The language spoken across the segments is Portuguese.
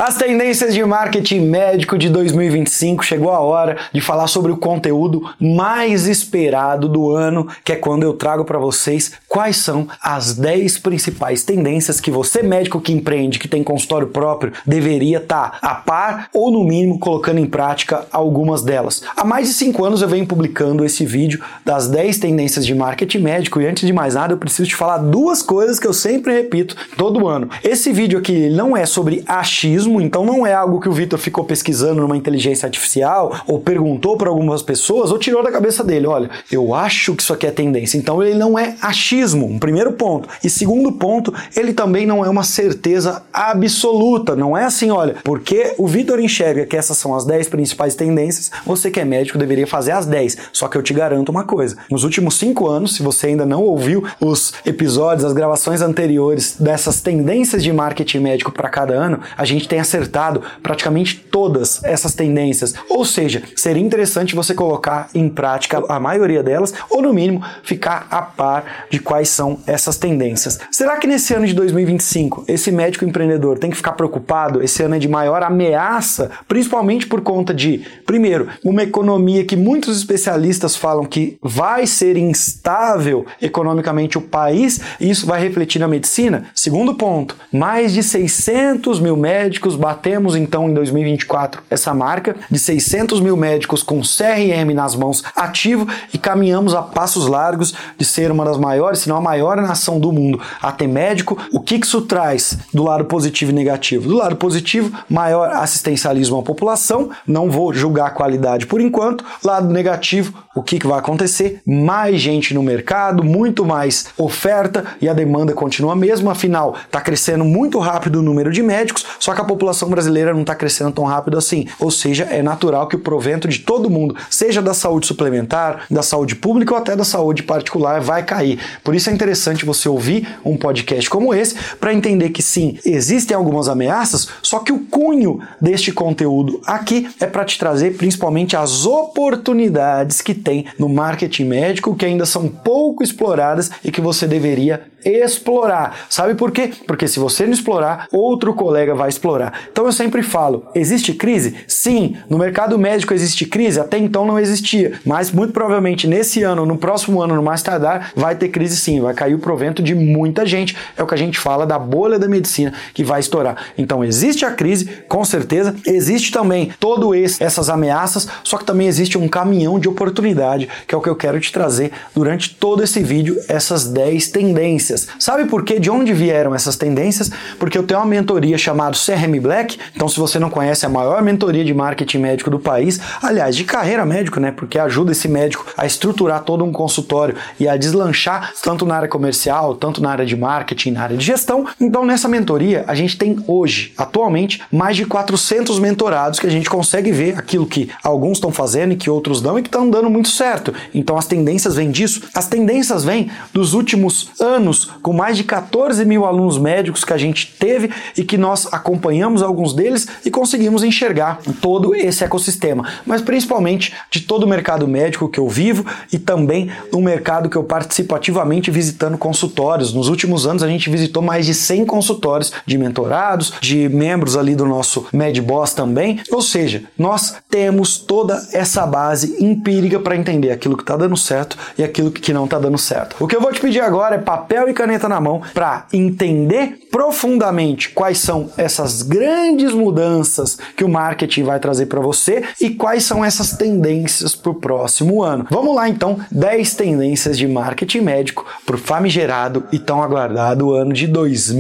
As tendências de marketing médico de 2025, chegou a hora de falar sobre o conteúdo mais esperado do ano, que é quando eu trago para vocês quais são as 10 principais tendências que você, médico que empreende, que tem consultório próprio, deveria estar a par ou, no mínimo, colocando em prática algumas delas. Há mais de 5 anos eu venho publicando esse vídeo das 10 tendências de marketing médico e, antes de mais nada, eu preciso te falar duas coisas que eu sempre repito todo ano. Esse vídeo aqui não é sobre achismo, então não é algo que o Vitor ficou pesquisando numa inteligência artificial ou perguntou para algumas pessoas ou tirou da cabeça dele, olha, eu acho que isso aqui é tendência. Então ele não é achismo, um primeiro ponto. E segundo ponto, ele também não é uma certeza absoluta, não é assim, olha, porque o Vitor enxerga que essas são as 10 principais tendências, você que é médico deveria fazer as 10. Só que eu te garanto uma coisa, nos últimos 5 anos, se você ainda não ouviu os episódios, as gravações anteriores dessas tendências de marketing médico para cada ano, a gente tem acertado praticamente todas essas tendências. Ou seja, seria interessante você colocar em prática a maioria delas, ou no mínimo ficar a par de quais são essas tendências. Será que nesse ano de 2025, esse médico empreendedor tem que ficar preocupado? Esse ano é de maior ameaça, principalmente por conta de, primeiro, uma economia que muitos especialistas falam que vai ser instável economicamente o país, e isso vai refletir na medicina. Segundo ponto, mais de 600 mil médicos, batemos então em 2024 essa marca de 600 mil médicos com CRM nas mãos ativo e caminhamos a passos largos de ser uma das maiores, se não a maior nação do mundo a ter médico. O que isso traz do lado positivo e negativo? Do lado positivo, maior assistencialismo à população, não vou julgar a qualidade por enquanto. Lado negativo, o que vai acontecer? Mais gente no mercado, muito mais oferta e a demanda continua a mesma, afinal está crescendo muito rápido o número de médicos, só que a população brasileira não está crescendo tão rápido assim, ou seja, é natural que o provento de todo mundo, seja da saúde suplementar, da saúde pública ou até da saúde particular, vai cair. Por isso é interessante você ouvir um podcast como esse para entender que sim, existem algumas ameaças, só que o cunho deste conteúdo aqui é para te trazer principalmente as oportunidades que tem no marketing médico, que ainda são pouco exploradas e que você deveria explorar. Sabe por quê? Porque se você não explorar, outro colega vai explorar. Então eu sempre falo, existe crise? Sim, no mercado médico existe crise? Até então não existia, mas muito provavelmente nesse ano, no próximo ano, no mais tardar, vai ter crise sim, vai cair o provento de muita gente, é o que a gente fala da bolha da medicina que vai estourar. Então existe a crise, com certeza, existe também essas ameaças, só que também existe um caminhão de oportunidade, que é o que eu quero te trazer durante todo esse vídeo, essas 10 tendências. Sabe por quê? De onde vieram essas tendências? Porque eu tenho uma mentoria chamada CRM Black, então se você não conhece, é a maior mentoria de marketing médico do país, aliás, de carreira médico, né? Porque ajuda esse médico a estruturar todo um consultório e a deslanchar tanto na área comercial, tanto na área de marketing, na área de gestão. Então nessa mentoria, a gente tem hoje, atualmente, mais de 400 mentorados que a gente consegue ver aquilo que alguns estão fazendo e que outros não e que estão dando muito certo. Então as tendências vêm disso. As tendências vêm dos últimos anos, com mais de 14 mil alunos médicos que a gente teve e que nós acompanhamos alguns deles e conseguimos enxergar todo esse ecossistema, mas principalmente de todo o mercado médico que eu vivo e também no mercado que eu participo ativamente visitando consultórios. Nos últimos anos a gente visitou mais de 100 consultórios de mentorados, de membros ali do nosso MedBoss também, ou seja, nós temos toda essa base empírica para entender aquilo que está dando certo e aquilo que não está dando certo. O que eu vou te pedir agora é papel e caneta na mão para entender profundamente quais são essas grandes mudanças que o marketing vai trazer para você e quais são essas tendências para o próximo ano. Vamos lá então, 10 tendências de marketing médico para o famigerado e tão aguardado ano de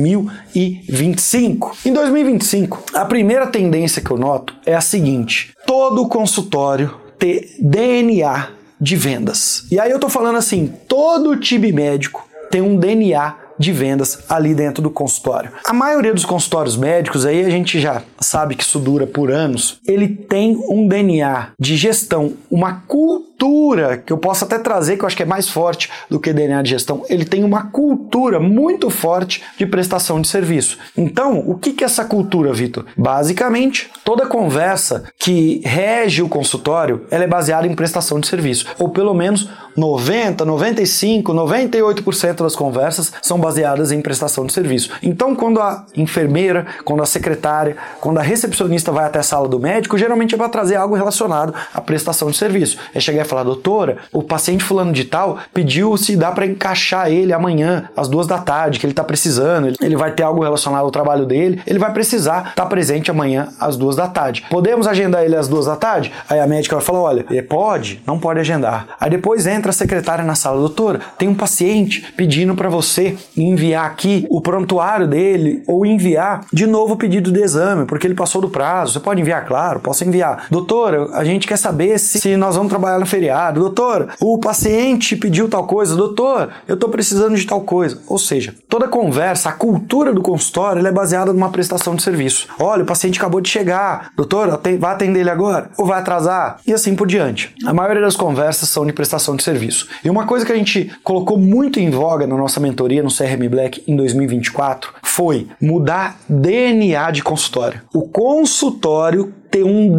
2025. Em 2025, a primeira tendência que eu noto é a seguinte: todo consultório ter DNA de vendas. E aí eu tô falando assim, todo time médico tem um DNA de vendas ali dentro do consultório. A maioria dos consultórios médicos, aí a gente já sabe que isso dura por anos, ele tem um DNA de gestão, uma cultura, que eu posso até trazer, que eu acho que é mais forte do que DNA de gestão, ele tem uma cultura muito forte de prestação de serviço. Então, o que é essa cultura, Vitor? Basicamente, toda conversa que rege o consultório, ela é baseada em prestação de serviço, ou pelo menos 90, 95, 98% das conversas são baseadas baseadas em prestação de serviço. Então, quando a enfermeira, quando a secretária, quando a recepcionista vai até a sala do médico, geralmente é para trazer algo relacionado à prestação de serviço. É chegar e falar: doutora, o paciente fulano de tal pediu se dá para encaixar ele amanhã às 2 da tarde, que ele está precisando, ele vai ter algo relacionado ao trabalho dele, ele vai precisar estar presente amanhã às 2 da tarde. Podemos agendar ele às 2 da tarde? Aí a médica vai falar: olha, pode, não pode agendar. Aí depois entra a secretária na sala: doutora, tem um paciente pedindo para você enviar aqui o prontuário dele ou enviar de novo o pedido de exame, porque ele passou do prazo. Você pode enviar? Claro, posso enviar. Doutora, a gente quer saber se nós vamos trabalhar no feriado. Doutora, o paciente pediu tal coisa. Doutor, eu estou precisando de tal coisa. Ou seja, toda conversa, a cultura do consultório, ela é baseada numa prestação de serviço. Olha, o paciente acabou de chegar. Doutora, vai atender ele agora? Ou vai atrasar? E assim por diante. A maioria das conversas são de prestação de serviço. E uma coisa que a gente colocou muito em voga na nossa mentoria no CRM Black em 2024 foi mudar DNA de consultório. O consultório ter um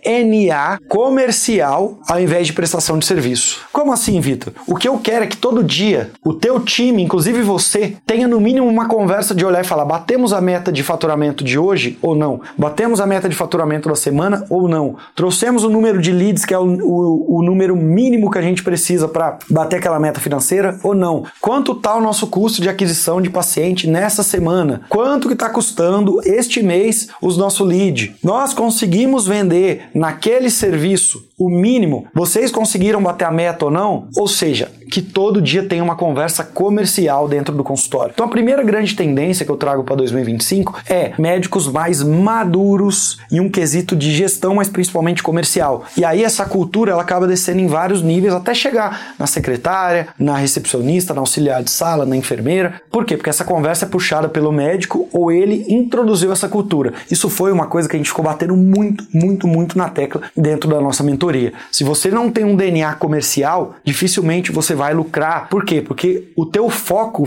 DNA comercial ao invés de prestação de serviço. Como assim, Vitor? O que eu quero é que todo dia o teu time, inclusive você, tenha no mínimo uma conversa de olhar e falar: batemos a meta de faturamento de hoje ou não? Batemos a meta de faturamento da semana ou não? Trouxemos o número de leads, que é o número mínimo que a gente precisa para bater aquela meta financeira ou não? Quanto está o nosso custo de aquisição de paciente nessa semana? Quanto que está custando este mês os nossos leads? Nós conseguimos vender naquele serviço o mínimo? Vocês conseguiram bater a meta ou não? Ou seja, que todo dia tem uma conversa comercial dentro do consultório. Então a primeira grande tendência que eu trago para 2025 é médicos mais maduros em um quesito de gestão, mas principalmente comercial. E aí essa cultura ela acaba descendo em vários níveis até chegar na secretária, na recepcionista, na auxiliar de sala, na enfermeira. Por quê? Porque essa conversa é puxada pelo médico ou ele introduziu essa cultura. Isso foi uma coisa que a gente ficou batendo muito na tecla dentro da nossa mentoria. Se você não tem um DNA comercial, dificilmente você vai lucrar. Por quê? Porque o teu foco,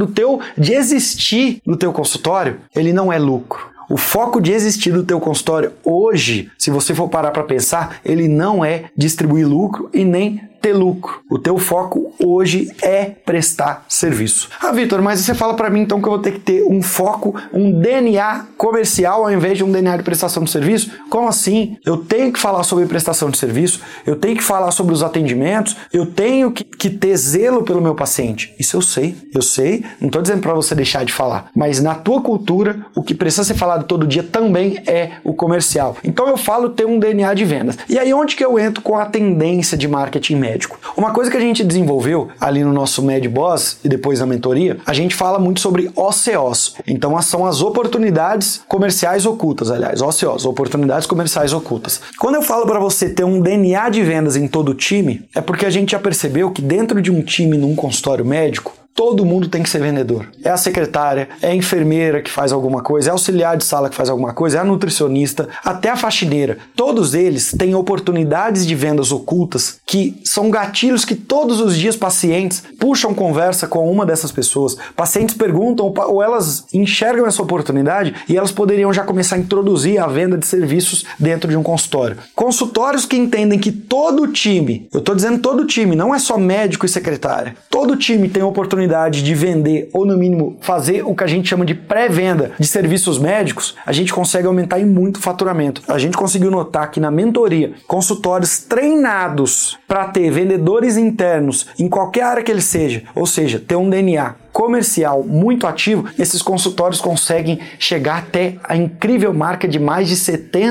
de existir no teu consultório, ele não é lucro. O foco de existir do teu consultório hoje, se você for parar para pensar, ele não é distribuir lucro e nem ter lucro. O teu foco hoje é prestar serviço. Ah, Vitor, mas você fala para mim então que eu vou ter que ter um foco, um DNA comercial ao invés de um DNA de prestação de serviço? Como assim? Eu tenho que falar sobre prestação de serviço, eu tenho que falar sobre os atendimentos, eu tenho que ter zelo pelo meu paciente. Isso eu sei, não estou dizendo para você deixar de falar, mas na tua cultura, o que precisa ser falado todo dia também é o comercial. Então eu falo ter um DNA de vendas. E aí onde que eu entro com a tendência de marketing médico? Uma coisa que a gente desenvolveu ali no nosso MedBoss e depois na mentoria, a gente fala muito sobre OCOs. Então são as oportunidades comerciais ocultas, aliás, OCOs, oportunidades comerciais ocultas. Quando eu falo para você ter um DNA de vendas em todo o time, é porque a gente já percebeu que dentro de um time num consultório médico, todo mundo tem que ser vendedor. É a secretária, é a enfermeira que faz alguma coisa, é a auxiliar de sala que faz alguma coisa, é a nutricionista, até a faxineira. Todos eles têm oportunidades de vendas ocultas que são gatilhos que todos os dias pacientes puxam conversa com uma dessas pessoas. Pacientes perguntam ou elas enxergam essa oportunidade e elas poderiam já começar a introduzir a venda de serviços dentro de um consultório. Consultórios que entendem que todo time, eu estou dizendo todo time, não é só médico e secretária, todo time tem oportunidade de vender ou no mínimo fazer o que a gente chama de pré-venda de serviços médicos, a gente consegue aumentar em muito o faturamento. A gente conseguiu notar que na mentoria, consultórios treinados para ter vendedores internos em qualquer área que ele seja, ou seja, ter um DNA comercial muito ativo, esses consultórios conseguem chegar até a incrível marca de mais de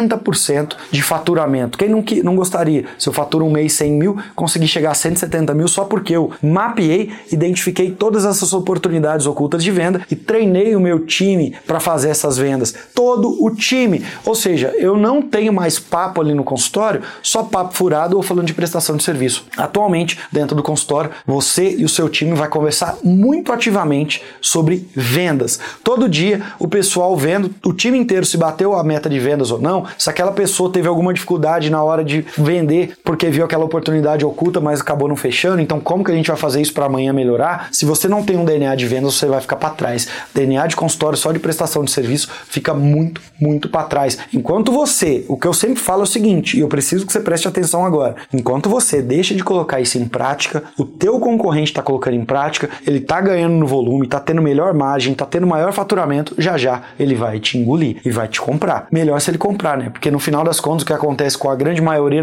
70% de faturamento. Quem não gostaria? Se eu faturo um mês 100 mil, consegui chegar a 170 mil só porque eu mapeei, identifiquei todas essas oportunidades ocultas de venda e treinei o meu time para fazer essas vendas. Todo o time. Ou seja, eu não tenho mais papo ali no consultório, só papo furado ou falando de prestação de serviço. Atualmente, dentro do consultório, você e o seu time vai conversar muito ativamente sobre vendas. Todo dia o pessoal vendo, o time inteiro se bateu a meta de vendas ou não, se aquela pessoa teve alguma dificuldade na hora de vender porque viu aquela oportunidade oculta, mas acabou não fechando, então como que a gente vai fazer isso para amanhã melhorar? Se você não tem um DNA de vendas, você vai ficar para trás. DNA de consultório só de prestação de serviço fica muito para trás. Enquanto você, o que eu sempre falo é o seguinte, e eu preciso que você preste atenção agora, enquanto você deixa de colocar isso em prática, o teu concorrente está colocando em prática, ele está ganhando no volume, está tendo melhor margem, está tendo maior faturamento, já ele vai te engolir e vai te comprar. Melhor se ele comprar, né? Porque no final das contas o que acontece com a grande maioria,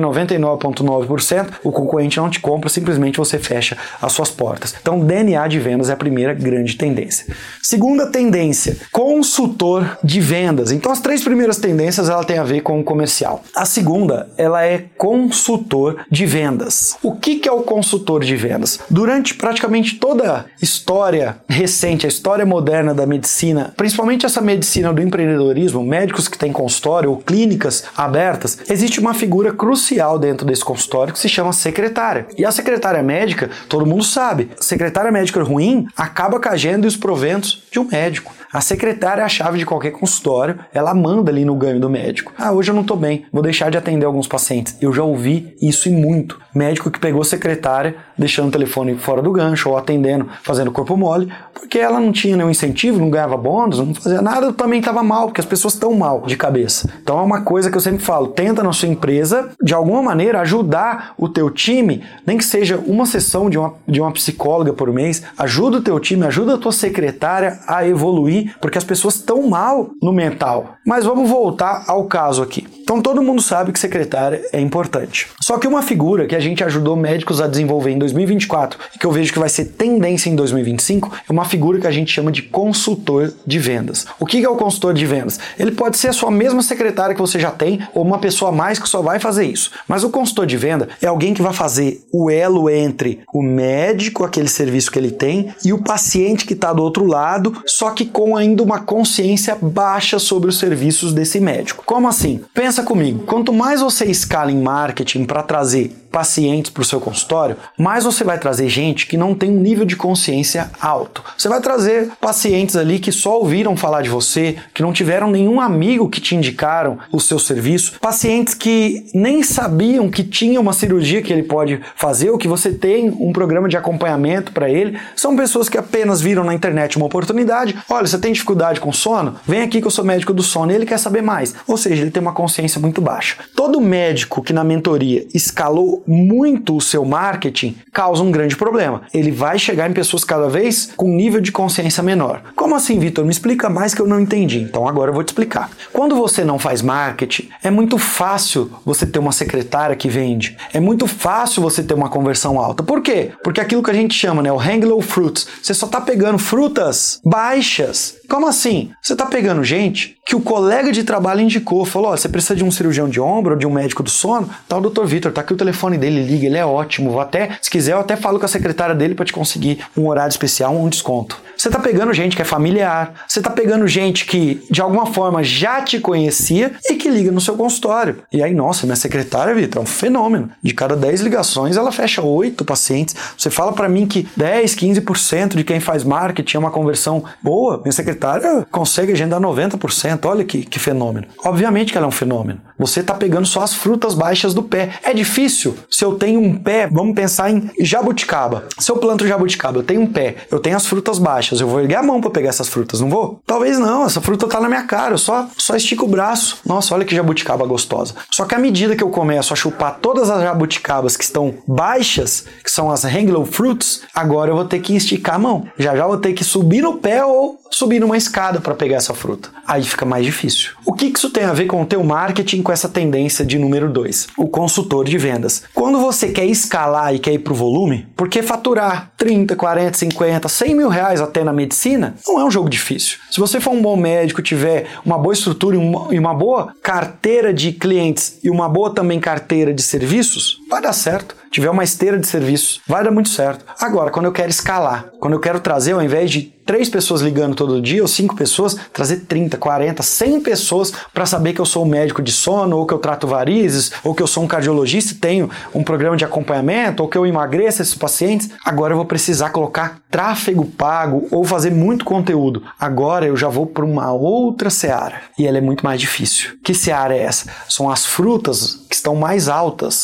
99,9%, o concorrente não te compra, simplesmente você fecha as suas portas. Então, DNA de vendas é a primeira grande tendência. Segunda tendência, consultor de vendas. Então, as três primeiras tendências ela tem a ver com o comercial. A segunda, ela é consultor de vendas. O que é o consultor de vendas? Durante praticamente toda a história recente, a história moderna da medicina, principalmente essa medicina do empreendedorismo, médicos que têm consultório ou clínicas abertas, existe uma figura crucial dentro desse consultório que se chama secretária. E a secretária médica, todo mundo sabe, a secretária médica ruim acaba com a agenda e os proventos de um médico. A secretária é a chave de qualquer consultório, ela manda ali no ganho do médico. Hoje eu não tô bem, vou deixar de atender alguns pacientes. Eu já ouvi isso e muito. Médico que pegou secretária, deixando o telefone fora do gancho ou atendendo, fazendo corpo mole, porque ela não tinha nenhum incentivo, não ganhava bônus, não fazia nada, também estava mal, porque as pessoas estão mal de cabeça. Então é uma coisa que eu sempre falo, tenta na sua empresa, de alguma maneira, ajudar o teu time, nem que seja uma sessão de uma psicóloga por mês, ajuda o teu time, ajuda a tua secretária a evoluir, porque as pessoas estão mal no mental. Mas vamos voltar ao caso aqui. Então todo mundo sabe que secretária é importante. Só que uma figura que a gente ajudou médicos a desenvolver em 2024 e que eu vejo que vai ser tendência em 2025 é uma figura que a gente chama de consultor de vendas. O que é o consultor de vendas? Ele pode ser a sua mesma secretária que você já tem ou uma pessoa a mais que só vai fazer isso. Mas o consultor de venda é alguém que vai fazer o elo entre o médico, aquele serviço que ele tem, e o paciente que está do outro lado, só que com ainda uma consciência baixa sobre os serviços desse médico. Como assim? Pensa comigo, quanto mais você escala em marketing para trazer pacientes para o seu consultório, mais você vai trazer gente que não tem um nível de consciência alto. Você vai trazer pacientes ali que só ouviram falar de você, que não tiveram nenhum amigo que te indicaram o seu serviço, pacientes que nem sabiam que tinha uma cirurgia que ele pode fazer ou que você tem um programa de acompanhamento para ele. São pessoas que apenas viram na internet uma oportunidade. Olha, você tem dificuldade com sono? Vem aqui que eu sou médico do sono e ele quer saber mais. Ou seja, ele tem uma consciência muito baixa. Todo médico que na mentoria escalou muito o seu marketing causa um grande problema. Ele vai chegar em pessoas cada vez com um nível de consciência menor. Como assim, Vitor? Me explica mais que eu não entendi. Então agora eu vou te explicar. Quando você não faz marketing, é muito fácil você ter uma secretária que vende. É muito fácil você ter uma conversão alta. Por quê? Porque aquilo que a gente chama, né, o hang low fruits. Você só está pegando frutas baixas. Como assim? Você está pegando gente que o colega de trabalho indicou, falou, você precisa de um cirurgião de ombro ou de um médico do sono? Tá o Dr. Vitor, tá aqui o telefone dele, liga, ele é ótimo, se quiser eu até falo com a secretária dele para te conseguir um horário especial, um desconto. Você tá pegando gente que é familiar, você tá pegando gente que de alguma forma já te conhecia e que liga no seu consultório. E aí, nossa, minha secretária, Vitor, é um fenômeno. De cada 10 ligações, ela fecha 8 pacientes. Você fala para mim que 10, 15% de quem faz marketing é uma conversão boa, minha secretária consegue agendar 90%. Olha que fenômeno. Obviamente que ela é um fenômeno. Você tá pegando só as frutas baixas do pé. É difícil. Se eu tenho um pé, vamos pensar em jabuticaba. Se eu planto jabuticaba, eu tenho um pé, eu tenho as frutas baixas, eu vou erguer a mão para pegar essas frutas, não vou? Talvez não, essa fruta tá na minha cara, eu só estico o braço. Nossa, olha que jabuticaba gostosa. Só que à medida que eu começo a chupar todas as jabuticabas que estão baixas, que são as hang low fruits, agora eu vou ter que esticar a mão. Já vou ter que subir no pé ou subir numa escada para pegar essa fruta. Aí fica mais difícil. O que isso tem a ver com o teu marketing, com essa tendência de número 2? O consultor de vendas. Quando você quer escalar e quer ir pro volume, porque faturar 30, 40, 50, 100 mil reais até na medicina não é um jogo difícil. Se você for um bom médico, tiver uma boa estrutura e uma boa carteira de clientes e uma boa também carteira de serviços, vai dar certo. Tiver uma esteira de serviços, vai dar muito certo. Agora, quando eu quero escalar, quando eu quero trazer, ao invés de 3 pessoas ligando todo dia, ou 5 pessoas, trazer 30, 40, 100 pessoas para saber que eu sou um médico de sono, ou que eu trato varizes, ou que eu sou um cardiologista e tenho um programa de acompanhamento, ou que eu emagreço esses pacientes, agora eu vou precisar colocar tráfego pago ou fazer muito conteúdo. Agora eu já vou para uma outra seara e ela é muito mais difícil. Que seara é essa? São as frutas que estão mais altas. Já não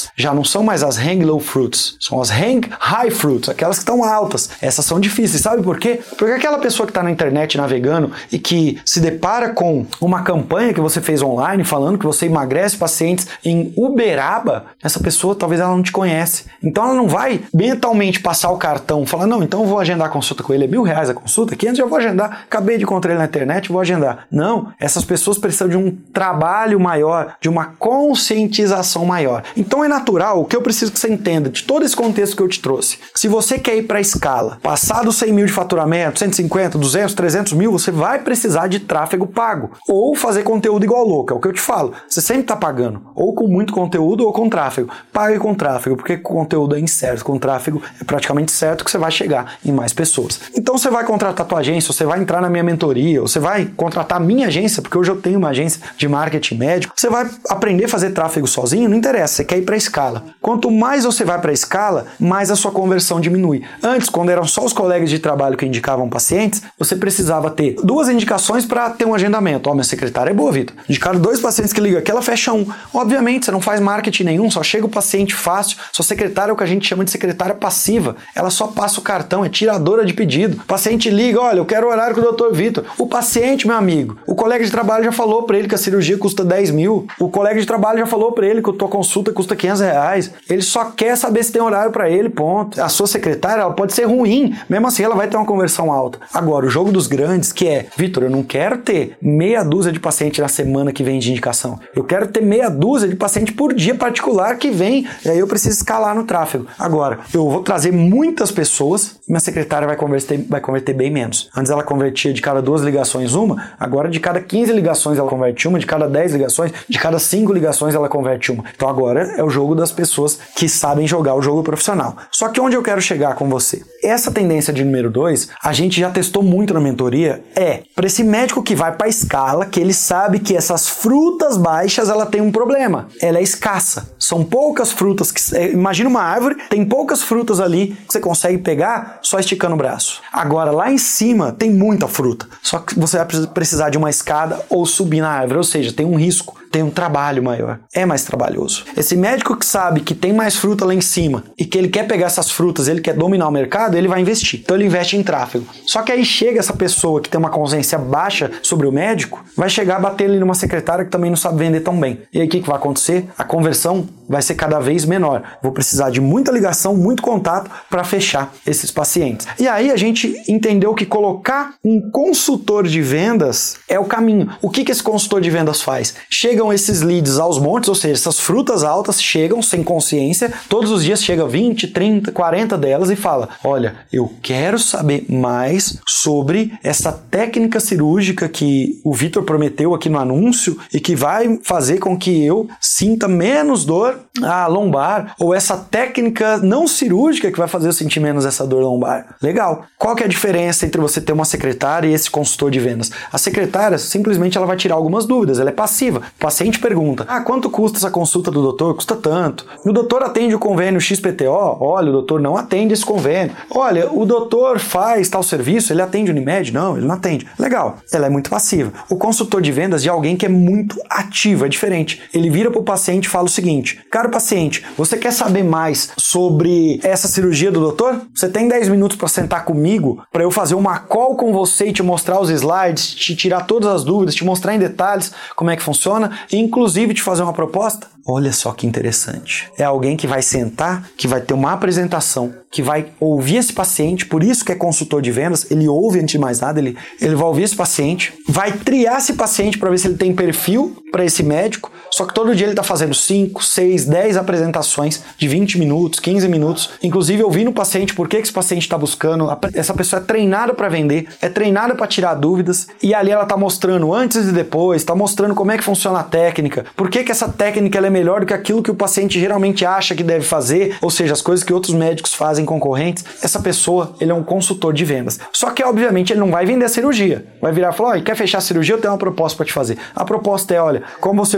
são mais as hang low fruits, são as hang high fruits, aquelas que estão altas. Essas são difíceis, sabe por quê? Porque aquela pessoa que está na internet navegando e que se depara com uma campanha que você fez online falando que você emagrece pacientes em Uberaba, essa pessoa talvez ela não te conhece. Então ela não vai mentalmente passar o cartão, falar, não, então eu vou agendar a consulta com ele, é R$1.000 a consulta, 500 eu vou agendar, acabei de encontrar ele na internet, vou agendar. Não, essas pessoas precisam de um trabalho maior, de uma conscientização maior. Então é natural, o que eu preciso que você entenda de todo esse contexto que eu te trouxe. Se você quer ir para a escala, passar dos 100 mil de faturamento, 150, 200, 300 mil, você vai precisar de tráfego pago. Ou fazer conteúdo igual louco, é o que eu te falo. Você sempre está pagando, ou com muito conteúdo ou com tráfego. Pague com tráfego, porque com conteúdo é incerto, com tráfego é praticamente certo que você vai chegar em mais pessoas. Então você vai contratar a tua agência, você vai entrar na minha mentoria, você vai contratar a minha agência, porque hoje eu tenho uma agência de marketing médico, você vai aprender a fazer tráfego sozinho, não interessa, você quer ir para a escala. Quanto mais você vai para a escala, mais a sua conversão diminui. Antes, quando eram só os colegas de trabalho que indicavam pacientes, você precisava ter 2 indicações para ter um agendamento. Ó, minha secretária é boa, Vitor. Indicaram 2 pacientes que ligam aqui, ela fecha um. Obviamente, você não faz marketing nenhum, só chega o paciente fácil. Sua secretária é o que a gente chama de secretária passiva. Ela só passa o cartão, é tiradora de pedido. O paciente liga, olha, eu quero o horário com o Dr. Vitor. O paciente, meu amigo, o colega de trabalho já falou para ele que a cirurgia custa 10 mil. O colega de trabalho já falou para ele que a tua consulta custa R$500. Ele só quer saber se tem horário para ele, ponto. A sua secretária, ela pode ser ruim, mesmo assim ela vai ter uma conversão alta. Agora, o jogo dos grandes, que é, Vitor, eu não quero ter meia dúzia de paciente na semana que vem de indicação. Eu quero ter meia dúzia de paciente por dia particular que vem, e aí eu preciso escalar no tráfego. Agora, eu vou trazer muitas pessoas, minha secretária vai converter bem menos. Antes ela convertia de cada 2 ligações uma, agora de cada 15 ligações ela converte uma, de cada 10 ligações, de cada 5 ligações ela converte uma. Então agora é o jogo das pessoas que sabem jogar o jogo profissional. Só que onde eu quero chegar com você? Essa tendência de número 2, a gente já testou muito na mentoria, para esse médico que vai para a escala, que ele sabe que essas frutas baixas, ela tem um problema. Ela é escassa. São poucas frutas. Imagina uma árvore, tem poucas frutas ali que você consegue pegar só esticando o braço. Agora, lá em cima, tem muita fruta. Só que você vai precisar de uma escada ou subir na árvore. Ou seja, tem um risco, tem um trabalho maior. É mais trabalhoso. Esse médico que sabe que tem mais fruta lá em cima e que ele quer pegar essas frutas, ele quer dominar o mercado, ele vai investir. Então ele investe em tráfego. Só que aí chega essa pessoa que tem uma consciência baixa sobre o médico, vai chegar a bater ali numa secretária que também não sabe vender tão bem. E aí o que vai acontecer? A conversão vai ser cada vez menor. Vou precisar de muita ligação, muito contato para fechar esses pacientes. E aí a gente entendeu que colocar um consultor de vendas é o caminho. O que esse consultor de vendas faz? Chegam esses leads aos montes, ou seja, essas frutas altas chegam sem consciência, todos os dias chega 20, 30, 40 delas e fala, olha, eu quero saber mais sobre essa técnica cirúrgica que o Vitor prometeu aqui no anúncio e que vai fazer com que eu sinta menos dor lombar, ou essa técnica não cirúrgica que vai fazer eu sentir menos essa dor lombar. Legal. Qual que é a diferença entre você ter uma secretária e esse consultor de vendas? A secretária, simplesmente, ela vai tirar algumas dúvidas, ela é passiva. O paciente pergunta, quanto custa essa consulta do doutor? Custa tanto. O doutor atende o convênio XPTO? Olha, o doutor não atende esse convênio. Olha, o doutor faz tal serviço, ele atende Unimed? Não, ele não atende. Legal. Ela é muito passiva. O consultor de vendas é alguém que é muito ativo, é diferente. Ele vira para o paciente e fala o seguinte, caro paciente, você quer saber mais sobre essa cirurgia do doutor? Você tem 10 minutos para sentar comigo, para eu fazer uma call com você e te mostrar os slides, te tirar todas as dúvidas, te mostrar em detalhes como é que funciona e inclusive te fazer uma proposta? Olha só que interessante. É alguém que vai sentar, que vai ter uma apresentação, que vai ouvir esse paciente, por isso que é consultor de vendas, ele ouve antes de mais nada, ele vai ouvir esse paciente, vai triar esse paciente para ver se ele tem perfil para esse médico, só que todo dia ele está fazendo 5, 6, 10 apresentações de 20 minutos, 15 minutos, inclusive ouvindo o paciente, por que esse paciente está buscando, essa pessoa é treinada para vender, é treinada para tirar dúvidas, e ali ela está mostrando antes e depois, está mostrando como é que funciona a técnica, por que essa técnica ela é melhor do que aquilo que o paciente geralmente acha que deve fazer, ou seja, as coisas que outros médicos fazem concorrentes. Essa pessoa, ele é um consultor de vendas. Só que, obviamente, ele não vai vender a cirurgia. Vai virar e falar, quer fechar a cirurgia? Eu tenho uma proposta para te fazer. A proposta é, olha, como você ouviu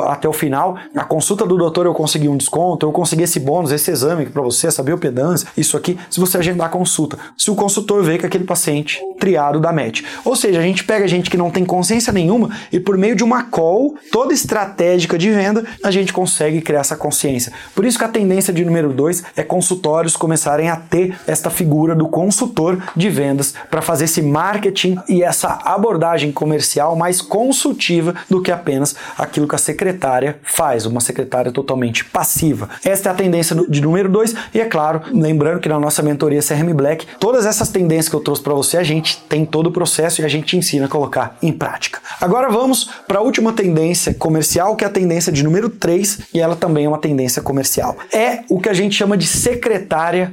até o final. A consulta do doutor eu consegui um desconto, eu consegui esse bônus, esse exame para você, essa biopedância, isso aqui, se você agendar a consulta. Se o consultor vê que aquele paciente triado da MET. Ou seja, a gente pega gente que não tem consciência nenhuma e por meio de uma call toda estratégica de venda, a gente consegue criar essa consciência. Por isso que a tendência de número 2 é consultórios começarem a ter esta figura do consultor de vendas para fazer esse marketing e essa abordagem comercial mais consultiva do que apenas aquilo que a secretária faz, uma secretária totalmente passiva. Esta é a tendência de número 2 e é claro, lembrando que na nossa mentoria CRM Black, todas essas tendências que eu trouxe para você, a gente tem todo o processo e a gente ensina a colocar em prática. Agora vamos para a última tendência comercial, que é a tendência de número 3 e ela também é uma tendência comercial. É o que a gente chama de secretária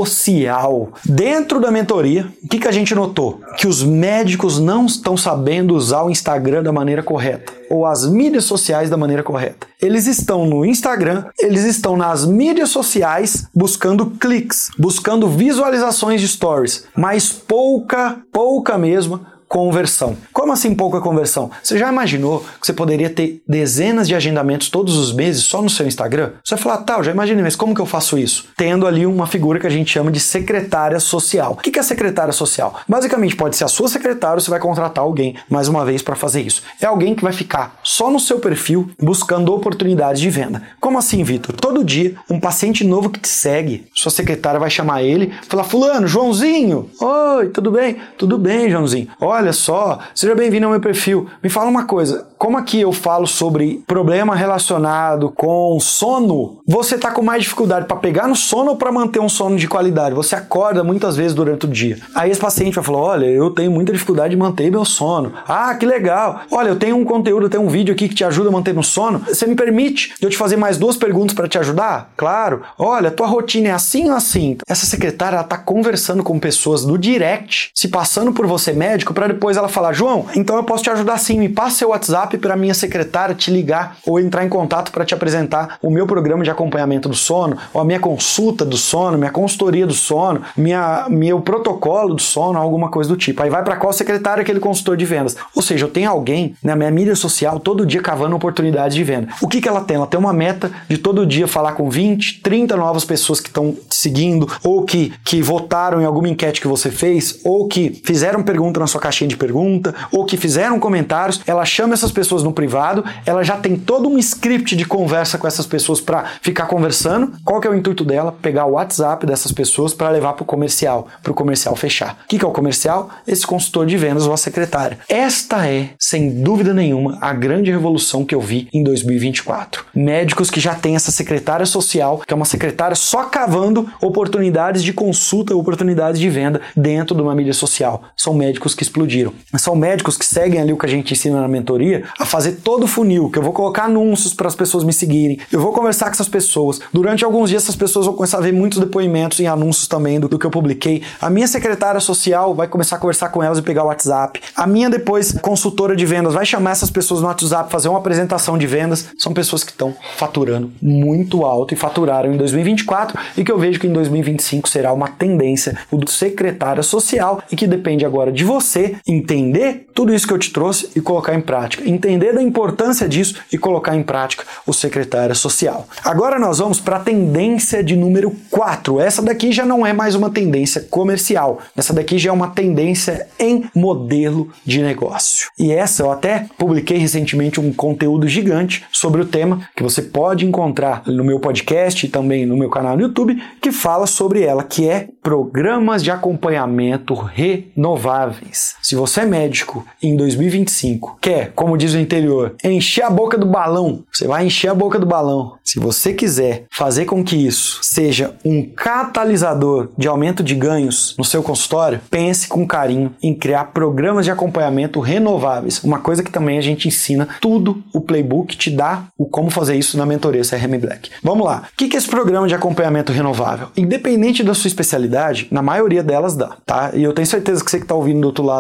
social. Dentro da mentoria, o que a gente notou? Que os médicos não estão sabendo usar o Instagram da maneira correta ou as mídias sociais da maneira correta. Eles estão no Instagram, eles estão nas mídias sociais buscando cliques, buscando visualizações de stories, mas pouca mesmo conversão. Como assim pouca conversão? Você já imaginou que você poderia ter dezenas de agendamentos todos os meses só no seu Instagram? Você vai falar, tá, eu já imaginei, mas como que eu faço isso? Tendo ali uma figura que a gente chama de secretária social. O que é secretária social? Basicamente pode ser a sua secretária ou você vai contratar alguém, mais uma vez, para fazer isso. É alguém que vai ficar só no seu perfil buscando oportunidades de venda. Como assim, Vitor? Todo dia, um paciente novo que te segue, sua secretária vai chamar ele e falar, fulano, Joãozinho, oi, tudo bem? Tudo bem, Joãozinho. Olha só, seja bem-vindo ao meu perfil. Me fala uma coisa, como aqui eu falo sobre problema relacionado com sono, você tá com mais dificuldade para pegar no sono ou para manter um sono de qualidade? Você acorda muitas vezes durante o dia. Aí esse paciente vai falar, olha, eu tenho muita dificuldade de manter meu sono. Ah, que legal. Olha, eu tenho um conteúdo, eu tenho um vídeo aqui que te ajuda a manter no sono. Você me permite eu te fazer mais 2 perguntas para te ajudar? Claro. Olha, tua rotina é assim ou assim? Essa secretária, ela tá conversando com pessoas do direct, se passando por você médico, para depois ela falar, João, então eu posso te ajudar sim, me passa seu WhatsApp para minha secretária te ligar ou entrar em contato para te apresentar o meu programa de acompanhamento do sono, ou a minha consulta do sono, minha consultoria do sono, meu protocolo do sono, alguma coisa do tipo. Aí vai para qual secretária? Aquele consultor de vendas. Ou seja, eu tenho alguém na minha mídia social todo dia cavando oportunidades de venda. O que ela tem? Ela tem uma meta de todo dia falar com 20, 30 novas pessoas que estão te seguindo, ou que votaram em alguma enquete que você fez, ou que fizeram pergunta na sua caixinha de pergunta, ou que fizeram comentários. Ela chama essas pessoas no privado, ela já tem todo um script de conversa com essas pessoas para ficar conversando. Qual que é o intuito dela? Pegar o WhatsApp dessas pessoas para levar para o comercial fechar. O que é o comercial? Esse consultor de vendas ou a secretária. Esta é, sem dúvida nenhuma, a grande revolução que eu vi em 2024. Médicos que já têm essa secretária social, que é uma secretária só cavando oportunidades de consulta, oportunidades de venda dentro de uma mídia social. São médicos que explodiram. São médicos que seguem ali o que a gente ensina na mentoria a fazer todo o funil, que eu vou colocar anúncios para as pessoas me seguirem, eu vou conversar com essas pessoas. Durante alguns dias essas pessoas vão começar a ver muitos depoimentos em anúncios também do que eu publiquei. A minha secretária social vai começar a conversar com elas e pegar o WhatsApp. A minha depois consultora de vendas vai chamar essas pessoas no WhatsApp, fazer uma apresentação de vendas. São pessoas que estão faturando muito alto e faturaram em 2024 e que eu vejo que em 2025 será uma tendência, o do secretária social, e que depende agora de você entender tudo isso que eu te trouxe e colocar em prática. Entender da importância disso e colocar em prática o secretária social. Agora nós vamos para a tendência de número 4. Essa daqui já não é mais uma tendência comercial. Essa daqui já é uma tendência em modelo de negócio. E essa eu até publiquei recentemente um conteúdo gigante sobre o tema que você pode encontrar no meu podcast e também no meu canal no YouTube, que fala sobre ela, que é programas de acompanhamento renováveis. Se você é médico em 2025 quer, como diz o interior, encher a boca do balão, você vai encher a boca do balão. Se você quiser fazer com que isso seja um catalisador de aumento de ganhos no seu consultório, pense com carinho em criar programas de acompanhamento renováveis. Uma coisa que também a gente ensina tudo, o playbook te dá o como fazer isso na mentoria CRM Black. Vamos lá. O que é esse programa de acompanhamento renovável? Independente da sua especialidade, na maioria delas dá, tá? E eu tenho certeza que você que está ouvindo do outro lado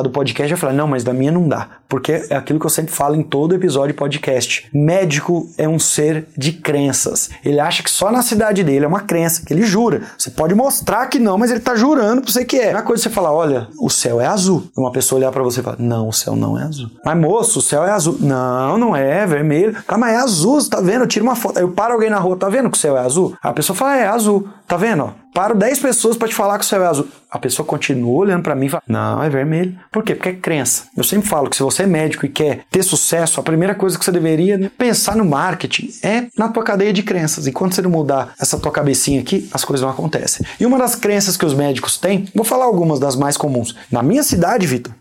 do podcast, eu falei, não, mas da minha não dá. Porque é aquilo que eu sempre falo em todo episódio de podcast. Médico é um ser de crenças. Ele acha que só na cidade dele é uma crença, que ele jura. Você pode mostrar que não, mas ele tá jurando pra você que é. Não é coisa de você falar, olha, o céu é azul. Uma pessoa olhar pra você e falar, não, o céu não é azul. Mas moço, o céu é azul. Não, não é vermelho. Mas é azul, você tá vendo? Eu tiro uma foto. Aí eu paro alguém na rua, tá vendo que o céu é azul? Aí a pessoa fala, é azul. Tá vendo? Ó, paro 10 pessoas pra te falar que o céu é azul. A pessoa continua olhando pra mim e fala, não, é vermelho. Por quê? Porque é crença. Eu sempre falo que se você é médico e quer ter sucesso, a primeira coisa que você deveria pensar no marketing é na tua cadeia de crenças. Enquanto você não mudar essa tua cabecinha aqui, as coisas não acontecem. E uma das crenças que os médicos têm, vou falar algumas das mais comuns. Na minha cidade, Vitor,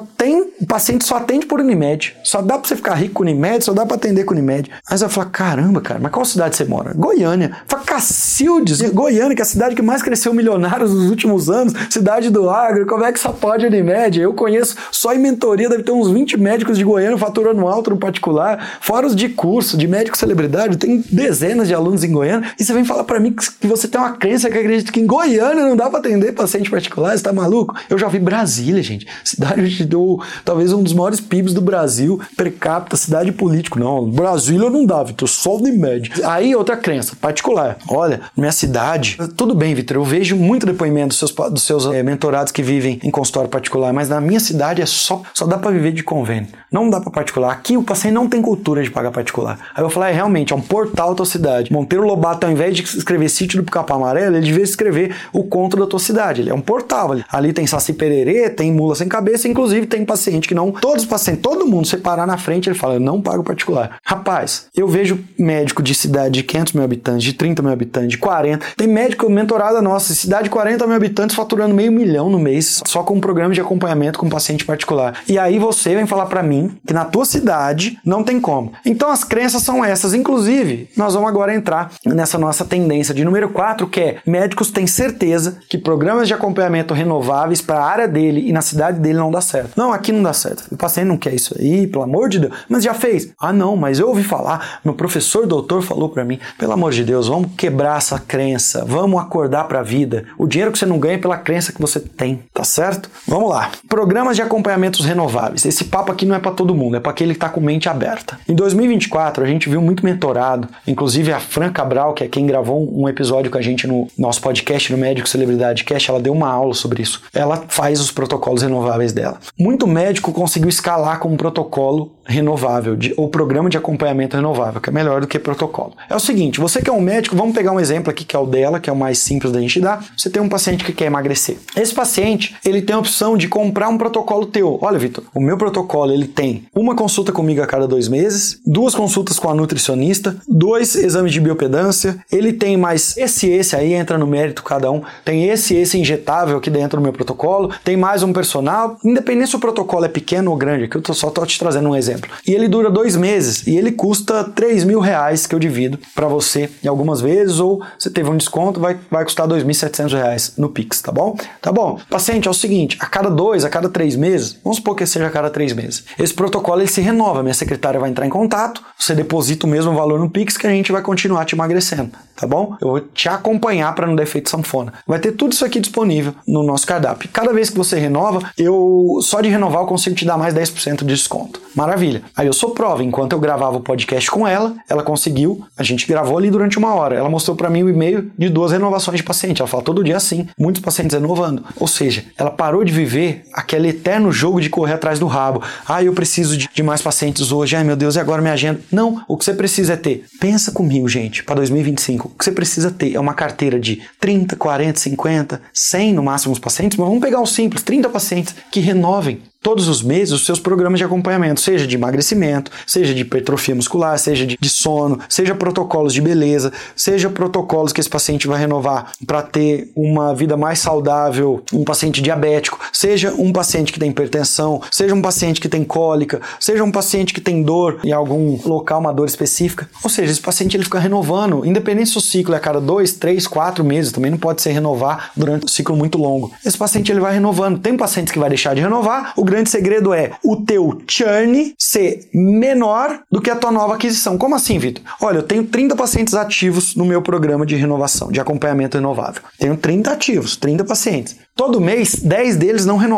o paciente só atende por Unimed. Só dá pra você ficar rico com Unimed, só dá pra atender com Unimed. Aí você vai falar, caramba, cara, mas qual cidade você mora? Goiânia. Fala, Cacildes, Goiânia, que é a cidade que mais cresceu milionários nos últimos anos, cidade do agro, como é que só pode Unimed? Eu conheço, só em mentoria, deve ter uns 20 médicos de Goiânia faturando alto no particular, fora os de curso, de médico celebridade, tem dezenas de alunos em Goiânia, e você vem falar pra mim que você tem uma crença que acredita que em Goiânia não dá pra atender paciente particular, você tá maluco? Eu já vi Brasília, gente, cidade que deu talvez um dos maiores PIBs do Brasil, per capita, cidade político, não, Brasília não dá, Vitor, só Unimed. Aí outra crença, particular, olha, minha cidade, tudo bem, Vitor, eu vejo muito depoimento dos seus mentorados que vivem em consultório particular, mas na minha cidade só dá para viver de convênio. Não dá para particular. Aqui o paciente não tem cultura de pagar particular. Aí eu vou falar, realmente, é um portal da tua cidade. Monteiro Lobato, ao invés de escrever sítio do Pica-Pau Amarelo, ele devia escrever o conto da tua cidade. Ele é um portal. Ali tem Saci Pererê, tem mula sem cabeça, inclusive tem paciente que não... Todos os pacientes, todo mundo, você parar na frente, ele fala, eu não pago particular. Rapaz, eu vejo médico de cidade de 500 mil habitantes, de 30 mil habitantes, de 40. Tem médico mentorada nossa, cidade de 40 mil habitantes faturando $500 mil no mês, só com um programa de acompanhamento com paciente particular. E aí você vem falar pra mim que na tua cidade não tem como. Então as crenças são essas. Inclusive, nós vamos agora entrar nessa nossa tendência de número 4, que é médicos têm certeza que programas de acompanhamento renováveis para a área dele e na cidade dele não dá certo. Não, aqui não dá certo. O paciente não quer isso aí, pelo amor de Deus. Mas já fez. Ah, não, mas eu ouvi falar, meu professor doutor falou pra mim, pelo amor de Deus, vamos quebrar essa crença, vamos acordar pra vida. O dinheiro que você não ganha é pela crença que você tem, tá certo? Vamos lá. Programas de acompanhamentos renováveis. Esse papo aqui não é pra todo mundo, é pra aquele que tá com mente aberta. Em 2024, a gente viu muito mentorado, inclusive a Fran Cabral, que é quem gravou um episódio com a gente no nosso podcast, no Médico Celebridade Cast, ela deu uma aula sobre isso. Ela faz os protocolos renováveis dela. Muito médico conseguiu escalar com um protocolo renovável, ou programa de acompanhamento renovável, que é melhor do que protocolo. É o seguinte, você que é um médico, vamos pegar um exemplo aqui que é o dela, que é o mais simples da gente dar. Você tem um paciente que quer emagrecer. Esse paciente, ele tem a opção de comprar um protocolo teu. Olha, Vitor, o meu protocolo, ele tem uma consulta comigo a cada 2 meses, 2 consultas com a nutricionista, 2 exames de biopedância, ele tem mais esse aí, entra no mérito cada um, tem esse injetável aqui dentro do meu protocolo, tem mais um personal, independente se o protocolo é pequeno ou grande, aqui eu só tô te trazendo um exemplo. E ele dura 2 meses e ele custa R$3 mil que eu divido para você em algumas vezes, ou você teve um desconto, vai custar R$2.700 no Pix, tá bom? Tá bom. Paciente, é o seguinte, a cada 3 meses, vamos supor que seja a cada 3 meses, esse protocolo ele se renova, minha secretária vai entrar em contato, você deposita o mesmo valor no Pix que a gente vai continuar te emagrecendo, tá bom? Eu vou te acompanhar para não dar efeito sanfona. Vai ter tudo isso aqui disponível no nosso cardápio. Cada vez que você renova, só de renovar eu consigo te dar mais 10% de desconto. Maravilha. Aí eu sou prova, enquanto eu gravava o podcast com ela conseguiu, a gente gravou ali durante 1 hora, ela mostrou para mim o e-mail de 2 renovações de paciente, ela fala todo dia assim, muitos pacientes renovando, ou seja, ela parou de viver aquele eterno jogo de correr atrás do rabo, eu preciso de mais pacientes hoje, ai meu Deus, e agora minha agenda? Não, o que você precisa é ter, pensa comigo gente, para 2025, o que você precisa ter é uma carteira de 30, 40, 50, 100 no máximo os pacientes, mas vamos pegar o simples, 30 pacientes que renovem todos os meses os seus programas de acompanhamento, seja de emagrecimento, seja de hipertrofia muscular, seja de sono, seja protocolos de beleza, seja protocolos que esse paciente vai renovar para ter uma vida mais saudável, um paciente diabético, seja um paciente que tem hipertensão, seja um paciente que tem cólica, seja um paciente que tem dor em algum local, uma dor específica. Ou seja, esse paciente ele fica renovando, independente se o ciclo é a cada 2, 3, 4 meses, também não pode ser renovar durante um ciclo muito longo. Esse paciente ele vai renovando. Tem pacientes que vai deixar de renovar, o grande segredo é o teu churn ser menor do que a tua nova aquisição. Como assim, Vitor? Olha, eu tenho 30 pacientes ativos no meu programa de renovação, de acompanhamento renovável. Tenho 30 ativos, 30 pacientes. Todo mês, 10 deles não renovam.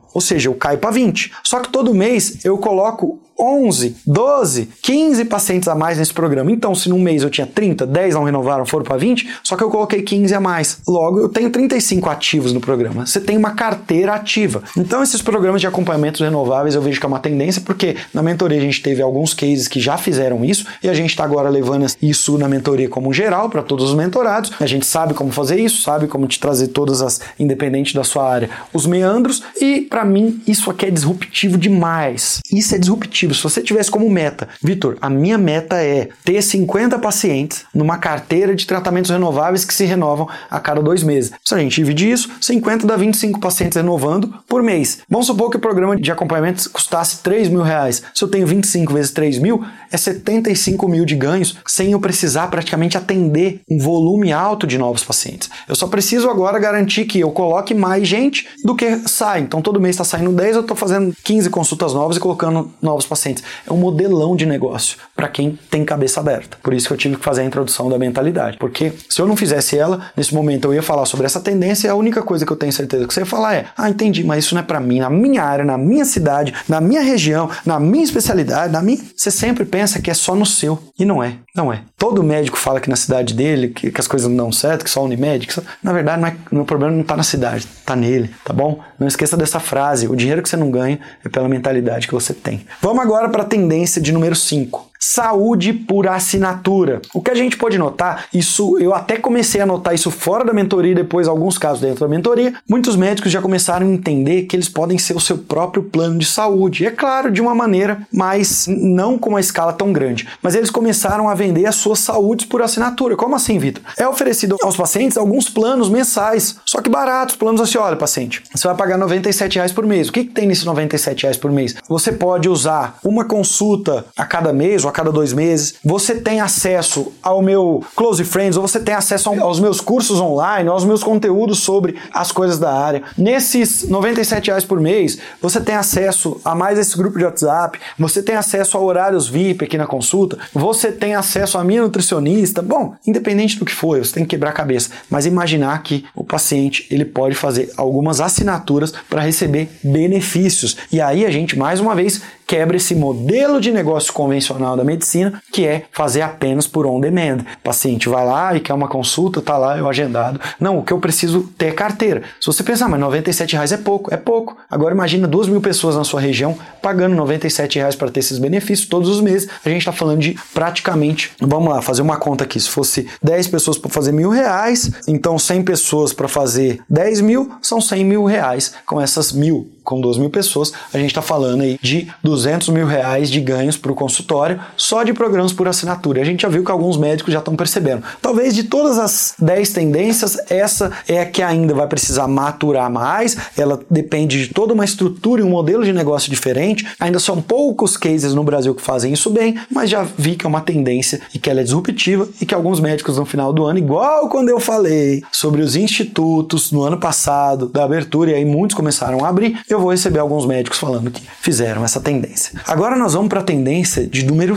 ou seja, eu caio para 20. Só que todo mês eu coloco 11, 12, 15 pacientes a mais nesse programa. Então, se num mês eu tinha 30, 10 não renovaram, foram para 20, só que eu coloquei 15 a mais. Logo, eu tenho 35 ativos no programa. Você tem uma carteira ativa. Então, esses programas de acompanhamentos renováveis eu vejo que é uma tendência, porque na mentoria a gente teve alguns cases que já fizeram isso, e a gente está agora levando isso na mentoria como geral, para todos os mentorados. A gente sabe como fazer isso, sabe como te trazer todas as, independente da sua área, os meandros, e para mim isso aqui é disruptivo demais. Isso é disruptivo. Se você tivesse como meta, Vitor, a minha meta é ter 50 pacientes numa carteira de tratamentos renováveis que se renovam a cada 2 meses. Se a gente dividir isso, 50 dá 25 pacientes renovando por mês. Vamos supor que o programa de acompanhamento custasse R$3.000. Se eu tenho 25 vezes 3.000, é 75 mil de ganhos, sem eu precisar praticamente atender um volume alto de novos pacientes. Eu só preciso agora garantir que eu coloque mais gente do que sai. Então todo mês está saindo 10, eu estou fazendo 15 consultas novas e colocando novos pacientes. É um modelão de negócio para quem tem cabeça aberta. Por isso que eu tive que fazer a introdução da mentalidade. Porque se eu não fizesse ela, nesse momento eu ia falar sobre essa tendência e a única coisa que eu tenho certeza que você ia falar é: entendi, mas isso não é para mim, na minha área, na minha cidade, na minha região, na minha especialidade, na minha... Você sempre pensa que é só no seu. E não é. Não é. Todo médico fala que na cidade dele, que as coisas não dão certo, que só a Unimed, que só... Na verdade, o problema não está na cidade, está nele, tá bom? Não esqueça dessa frase: o dinheiro que você não ganha é pela mentalidade que você tem. Vamos agora para a tendência de número 5. Saúde por assinatura. O que a gente pode notar, isso eu até comecei a notar isso fora da mentoria e depois alguns casos dentro da mentoria, muitos médicos já começaram a entender que eles podem ser o seu próprio plano de saúde. E é claro, de uma maneira, mas não com uma escala tão grande. Mas eles começaram a vender as suas saúdes por assinatura. Como assim, Vitor? É oferecido aos pacientes alguns planos mensais, só que baratos, planos assim: olha, paciente, você vai pagar R$97 por mês. O que tem nesses R$97 por mês? Você pode usar uma consulta a cada mês ou a cada 2 meses, você tem acesso ao meu Close Friends, ou você tem acesso aos meus cursos online, aos meus conteúdos sobre as coisas da área. Nesses R$97 por mês, você tem acesso a mais esse grupo de WhatsApp, você tem acesso a horários VIP aqui na consulta, você tem acesso à minha nutricionista. Bom, independente do que for, você tem que quebrar a cabeça, mas imaginar que o paciente ele pode fazer algumas assinaturas para receber benefícios. E aí a gente, mais uma vez, quebra esse modelo de negócio convencional da medicina, que é fazer apenas por on demand. O paciente vai lá e quer uma consulta, tá lá, eu agendado. Não, o que eu preciso ter é carteira. Se você pensar, mas R$97 é pouco, é pouco. Agora imagina 2.000 pessoas na sua região pagando R$97 para ter esses benefícios todos os meses. A gente está falando de praticamente, vamos lá, fazer uma conta aqui. Se fosse 10 pessoas para fazer R$1.000, então 100 pessoas para fazer 10 mil, são R$100 mil. Com essas 1.000, com 2.000 pessoas, a gente está falando aí de R$200 mil de ganhos para o consultório, só de programas por assinatura. A gente já viu que alguns médicos já estão percebendo. Talvez de todas as 10 tendências, essa é a que ainda vai precisar maturar mais, ela depende de toda uma estrutura e um modelo de negócio diferente. Ainda são poucos cases no Brasil que fazem isso bem, mas já vi que é uma tendência e que ela é disruptiva e que alguns médicos no final do ano, igual quando eu falei sobre os institutos no ano passado, da abertura, e aí muitos começaram a abrir, eu vou receber alguns médicos falando que fizeram essa tendência. Agora nós vamos para a tendência de número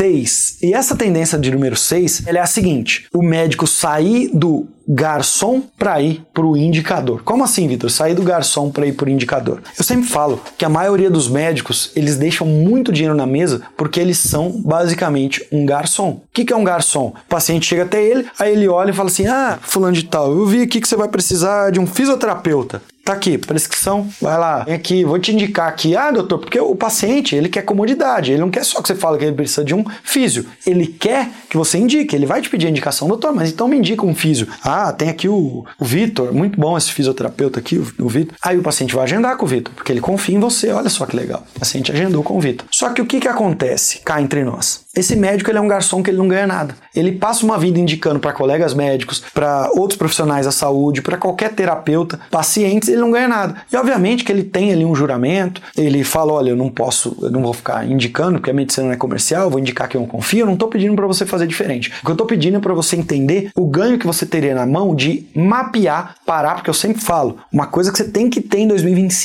6. E essa tendência de número 6, ela é a seguinte: o médico sair do garçom para ir para o indicador. Como assim, Vitor? Sair do garçom para ir para o indicador? Eu sempre falo que a maioria dos médicos, eles deixam muito dinheiro na mesa porque eles são basicamente um garçom. O que é um garçom? O paciente chega até ele, aí ele olha e fala assim: fulano de tal, eu vi aqui que você vai precisar de um fisioterapeuta. Tá aqui, prescrição, vai lá, vem aqui, vou te indicar aqui. Doutor, porque o paciente, ele quer comodidade, ele não quer só que você fale que ele precisa de um físio, ele quer que você indique, ele vai te pedir a indicação: doutor, mas então me indica um físio. Tem aqui o Vitor, muito bom esse fisioterapeuta aqui, o Vitor. Aí o paciente vai agendar com o Vitor, porque ele confia em você, olha só que legal. O paciente agendou com o Vitor. Só que o que acontece cá entre nós? Esse médico, ele é um garçom que ele não ganha nada. Ele passa uma vida indicando para colegas médicos, para outros profissionais da saúde, para qualquer terapeuta, pacientes, ele não ganha nada. E obviamente que ele tem ali um juramento, ele fala: olha, eu não vou ficar indicando, porque a medicina não é comercial, eu vou indicar que eu não confio, eu não estou pedindo para você fazer diferente. O que eu estou pedindo é para você entender o ganho que você teria na mão de mapear, parar, porque eu sempre falo, uma coisa que você tem que ter em 2025,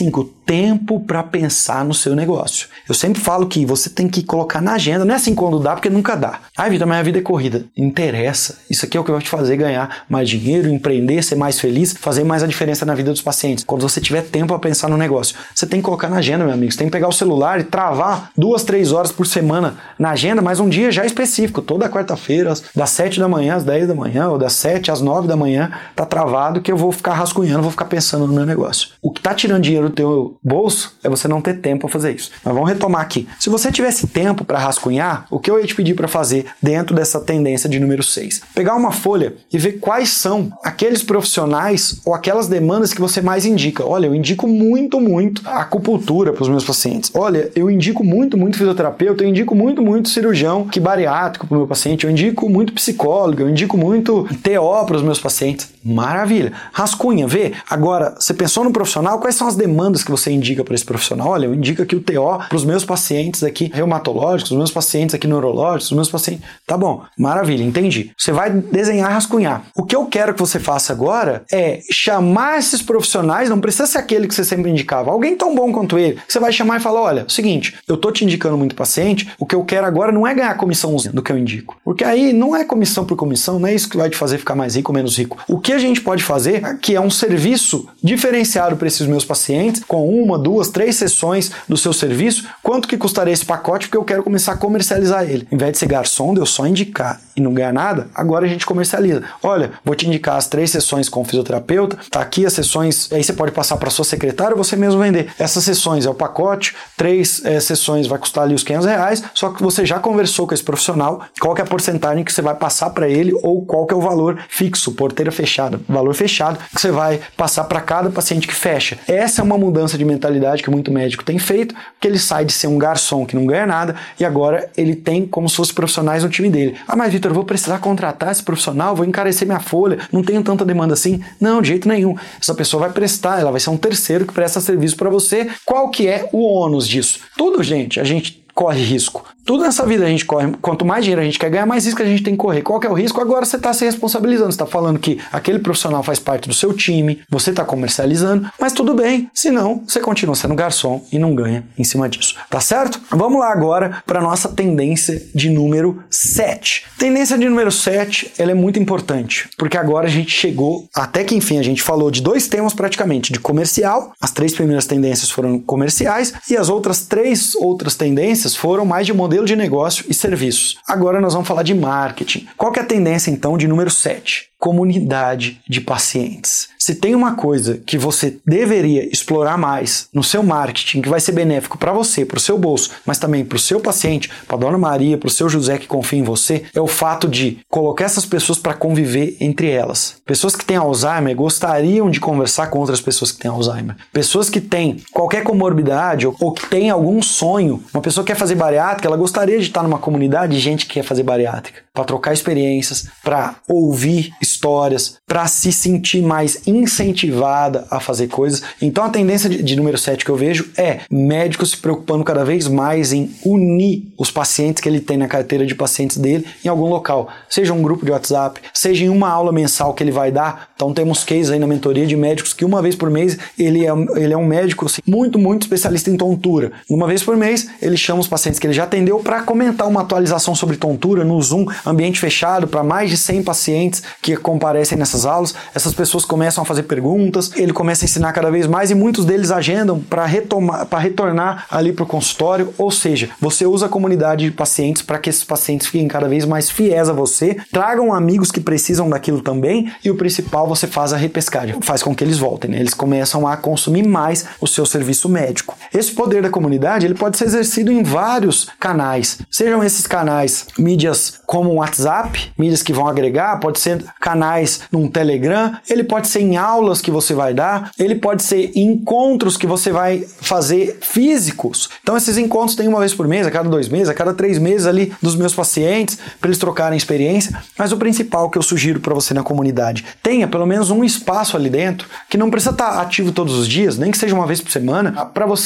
tempo para pensar no seu negócio. Eu sempre falo que você tem que colocar na agenda, não é assim quando dá, porque nunca dá. Ah, Vitor, mas a vida é corrida. Interessa. Isso aqui é o que vai te fazer ganhar mais dinheiro, empreender, ser mais feliz, fazer mais a diferença na vida dos pacientes. Quando você tiver tempo para pensar no negócio, você tem que colocar na agenda, meu amigo. Você tem que pegar o celular e travar 2, 3 horas por semana na agenda, mas um dia já específico, toda quarta-feira, das 7 da manhã às 10 da manhã, ou das 7 às 9 da manhã, tá travado que eu vou ficar rascunhando, vou ficar pensando no meu negócio. O que tá tirando dinheiro do teu bolso é você não ter tempo para fazer isso. Mas vamos retomar aqui. Se você tivesse tempo para rascunhar, o que eu ia te pedir para fazer dentro dessa tendência de número 6? Pegar uma folha e ver quais são aqueles profissionais ou aquelas demandas que você mais indica. Olha, eu indico muito a acupuntura para os meus pacientes. Olha, eu indico muito fisioterapeuta, eu indico muito cirurgião que bariátrico para o meu paciente, eu indico muito psicólogo, eu indico muito TO para os meus pacientes. Maravilha. Rascunha, vê. Agora, você pensou no profissional, quais são as demandas que você indica para esse profissional? Olha, eu indico aqui o TO para os meus pacientes aqui reumatológicos, os meus pacientes aqui neurológicos, os meus pacientes... Tá bom, maravilha, entendi. Você vai desenhar, rascunhar. O que eu quero que você faça agora é chamar esses profissionais, não precisa ser aquele que você sempre indicava, alguém tão bom quanto ele, que você vai chamar e falar, olha, seguinte, eu tô te indicando muito paciente, o que eu quero agora não é ganhar comissão do que eu indico. Porque aí não é comissão por comissão, não é isso que vai te fazer ficar mais rico ou menos rico. O que a gente pode fazer, que é um serviço diferenciado para esses meus pacientes, com 1, 2, 3 sessões do seu serviço, quanto que custaria esse pacote, porque eu quero começar a comercializar ele. Em vez de ser garçom, de eu só indicar e não ganhar nada, agora a gente comercializa. Olha, vou te indicar as 3 sessões com o fisioterapeuta, tá aqui as sessões, aí você pode passar para sua secretária ou você mesmo vender. Essas sessões é o pacote, 3 sessões vai custar ali os R$500, só que você já conversou com esse profissional, qual que é a porcentagem que você vai passar para ele ou qual que é o valor fixo, porteira fechada, valor fechado, que você vai passar para cada paciente que fecha. Essa é uma mudança de mentalidade que muito médico tem feito, que ele sai de ser um garçom que não ganha nada e agora ele tem como se fossem profissionais no time dele. Ah, mas Vitor, eu vou precisar contratar esse profissional, vou encarecer minha folha, não tenho tanta demanda assim. Não, de jeito nenhum. Essa pessoa vai prestar, ela vai ser um terceiro que presta serviço para você. Qual que é o ônus disso? Tudo, gente, a gente corre risco. Tudo nessa vida a gente corre, quanto mais dinheiro a gente quer ganhar, mais risco a gente tem que correr. Qual que é o risco? Agora você está se responsabilizando, você está falando que aquele profissional faz parte do seu time, você está comercializando, mas tudo bem, senão você continua sendo garçom e não ganha em cima disso, tá certo? Vamos lá agora para a nossa tendência de número 7. Tendência de número 7, ela é muito importante, porque agora a gente chegou, até que enfim, a gente falou de 2 temas praticamente, de comercial, as 3 primeiras tendências foram comerciais e as outras 3 outras tendências foram mais de modelo de negócio e serviços. Agora nós vamos falar de marketing. Qual que é a tendência então de número 7? Comunidade de pacientes. Se tem uma coisa que você deveria explorar mais no seu marketing, que vai ser benéfico para você, para o seu bolso, mas também para o seu paciente, para a Dona Maria, para o seu José que confia em você, é o fato de colocar essas pessoas para conviver entre elas. Pessoas que têm Alzheimer gostariam de conversar com outras pessoas que têm Alzheimer. Pessoas que têm qualquer comorbidade ou que têm algum sonho. Uma pessoa que quer fazer bariátrica, ela gostaria de estar numa comunidade de gente que quer fazer bariátrica, para trocar experiências, para ouvir histórias, para se sentir mais incentivada a fazer coisas. Então a tendência de número 7 que eu vejo é médicos se preocupando cada vez mais em unir os pacientes que ele tem na carteira de pacientes dele em algum local, seja um grupo de WhatsApp, seja em uma aula mensal que ele vai dar. Então temos cases aí na mentoria de médicos que uma vez por mês ele é um médico assim, muito especialista em tontura. Uma vez por mês ele chama os pacientes que ele já atendeu para comentar uma atualização sobre tontura no Zoom, ambiente fechado para mais de 100 pacientes que comparecem nessas aulas. Essas pessoas começam a fazer perguntas, ele começa a ensinar cada vez mais e muitos deles agendam para retornar ali para o consultório, ou seja, você usa a comunidade de pacientes para que esses pacientes fiquem cada vez mais fiéis a você, tragam amigos que precisam daquilo também e o principal, você faz a repescagem, faz com que eles voltem, né? Eles começam a consumir mais o seu serviço médico. Esse poder da comunidade, ele pode ser exercido em vários canais, sejam esses canais mídias como o WhatsApp, mídias que vão agregar, pode ser canais num Telegram, ele pode ser em aulas que você vai dar, ele pode ser em encontros que você vai fazer físicos. Então esses encontros tem uma vez por mês, a cada 2 meses, a cada 3 meses ali dos meus pacientes, para eles trocarem experiência, mas o principal que eu sugiro para você na comunidade, tenha pelo menos um espaço ali dentro, que não precisa estar ativo todos os dias, nem que seja uma vez por semana, para você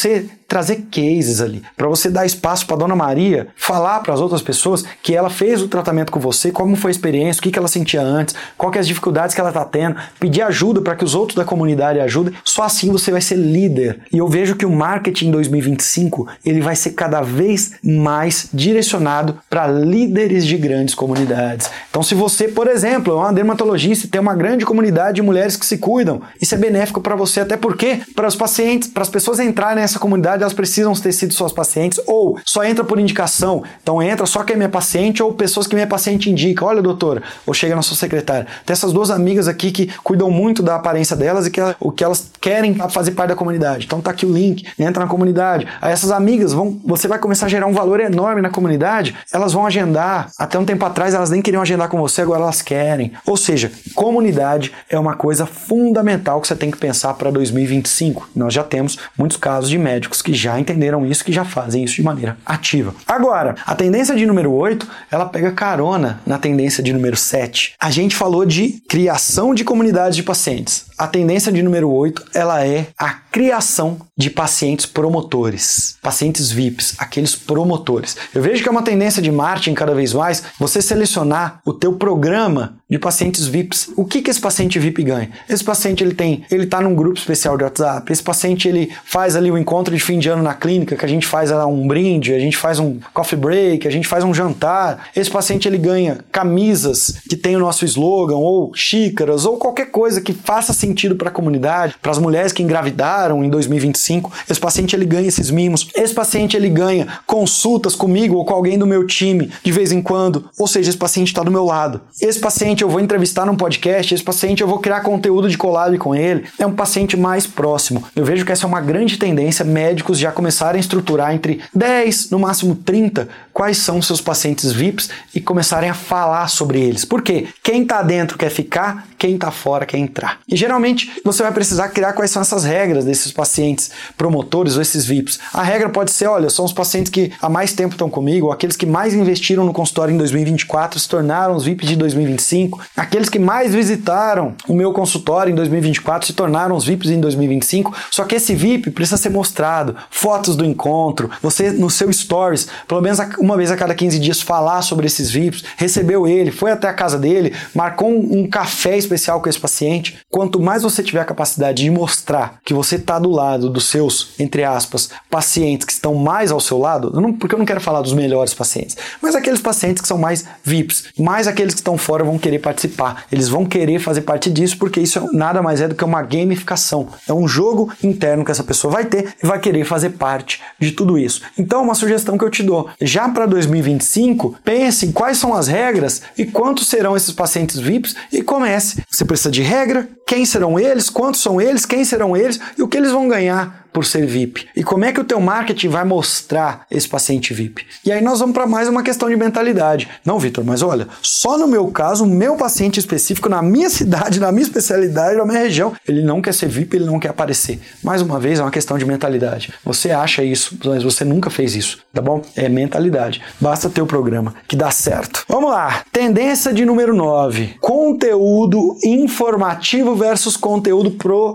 trazer cases ali, para você dar espaço para Dona Maria falar para as outras pessoas que ela fez o tratamento com você, como foi a experiência, o que ela sentia antes, qual que é as dificuldades que ela está tendo, pedir ajuda para que os outros da comunidade ajudem. Só assim você vai ser líder. E eu vejo que o marketing em 2025 ele vai ser cada vez mais direcionado para líderes de grandes comunidades. Então, se você, por exemplo, é uma dermatologista e tem uma grande comunidade de mulheres que se cuidam, isso é benéfico para você, até porque para os pacientes, para as pessoas entrarem nessa comunidade, elas precisam ter sido suas pacientes, ou só entra por indicação, então entra só quem é minha paciente ou pessoas que minha paciente indica. Olha, doutora, ou chega na sua secretária, tem essas duas amigas aqui que cuidam muito da aparência delas e que o que elas querem fazer parte da comunidade. Então tá aqui o link, entra na comunidade. Aí essas amigas você vai começar a gerar um valor enorme na comunidade, elas vão agendar. Até um tempo atrás elas nem queriam agendar com você, agora elas querem. Ou seja, comunidade é uma coisa fundamental que você tem que pensar para 2025. Nós já temos muitos casos de médicos que já entenderam isso, que já fazem isso de maneira ativa. Agora, a tendência de número 8, ela pega carona na tendência de número 7. A gente falou de criação de comunidades de pacientes. A tendência de número 8, ela é a criação de pacientes promotores, pacientes VIPs, aqueles promotores. Eu vejo que é uma tendência de marketing cada vez mais você selecionar o teu programa de pacientes VIPs. O que esse paciente VIP ganha? Esse paciente ele tá num grupo especial de WhatsApp, esse paciente ele faz ali o encontro de fim de ano na clínica, que a gente faz um brinde, a gente faz um coffee break, a gente faz um jantar. Esse paciente ele ganha camisas que tem o nosso slogan, ou xícaras, ou qualquer coisa que faça sentido para a comunidade, para as mulheres que engravidaram em 2025. Esse paciente ele ganha esses mimos. Esse paciente ele ganha consultas comigo ou com alguém do meu time de vez em quando. Ou seja, esse paciente está do meu lado. Esse paciente eu vou entrevistar num podcast, esse paciente eu vou criar conteúdo de collab com ele. É um paciente mais próximo. Eu vejo que essa é uma grande tendência, médicos já começarem a estruturar entre 10, no máximo 30, quais são seus pacientes VIPs e começarem a falar sobre eles. Por quê? Quem está dentro quer ficar, quem está fora quer entrar. E geralmente você vai precisar criar quais são essas regras desses pacientes promotores ou esses VIPs. A regra pode ser, olha, são os pacientes que há mais tempo estão comigo, ou aqueles que mais investiram no consultório em 2024 se tornaram os VIPs de 2025, aqueles que mais visitaram o meu consultório em 2024 se tornaram os VIPs em 2025, só que esse VIP precisa ser mostrado, fotos do encontro, você no seu stories, pelo menos uma vez a cada 15 dias falar sobre esses VIPs, recebeu ele, foi até a casa dele, marcou um café especial com esse paciente. Quanto mais você tiver a capacidade de mostrar que você está do lado dos seus, entre aspas, pacientes que estão mais ao seu lado, porque eu não quero falar dos melhores pacientes, mas aqueles pacientes que são mais VIPs, mais aqueles que estão fora vão querer participar, eles vão querer fazer parte disso, porque isso nada mais é do que uma gamificação, é um jogo interno que essa pessoa vai ter e vai querer fazer parte de tudo isso. Então, uma sugestão que eu te dou, já para 2025, pense em quais são as regras e quantos serão esses pacientes VIPs e comece. Você precisa de regra, quem serão eles, quantos são eles, quem serão eles e o que eles vão ganhar por ser VIP. E como é que o teu marketing vai mostrar esse paciente VIP? E aí nós vamos para mais uma questão de mentalidade. Não, Vitor, mas olha, só no meu caso, o meu paciente específico, na minha cidade, na minha especialidade, na minha região, ele não quer ser VIP, ele não quer aparecer. Mais uma vez, é uma questão de mentalidade. Você acha isso, mas você nunca fez isso, tá bom? É mentalidade. Basta ter o programa que dá certo. Vamos lá. Tendência de número 9. Conteúdo informativo versus conteúdo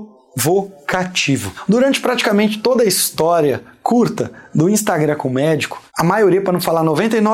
provocativo. Durante praticamente toda a história curta do Instagram com médico, a maioria, para não falar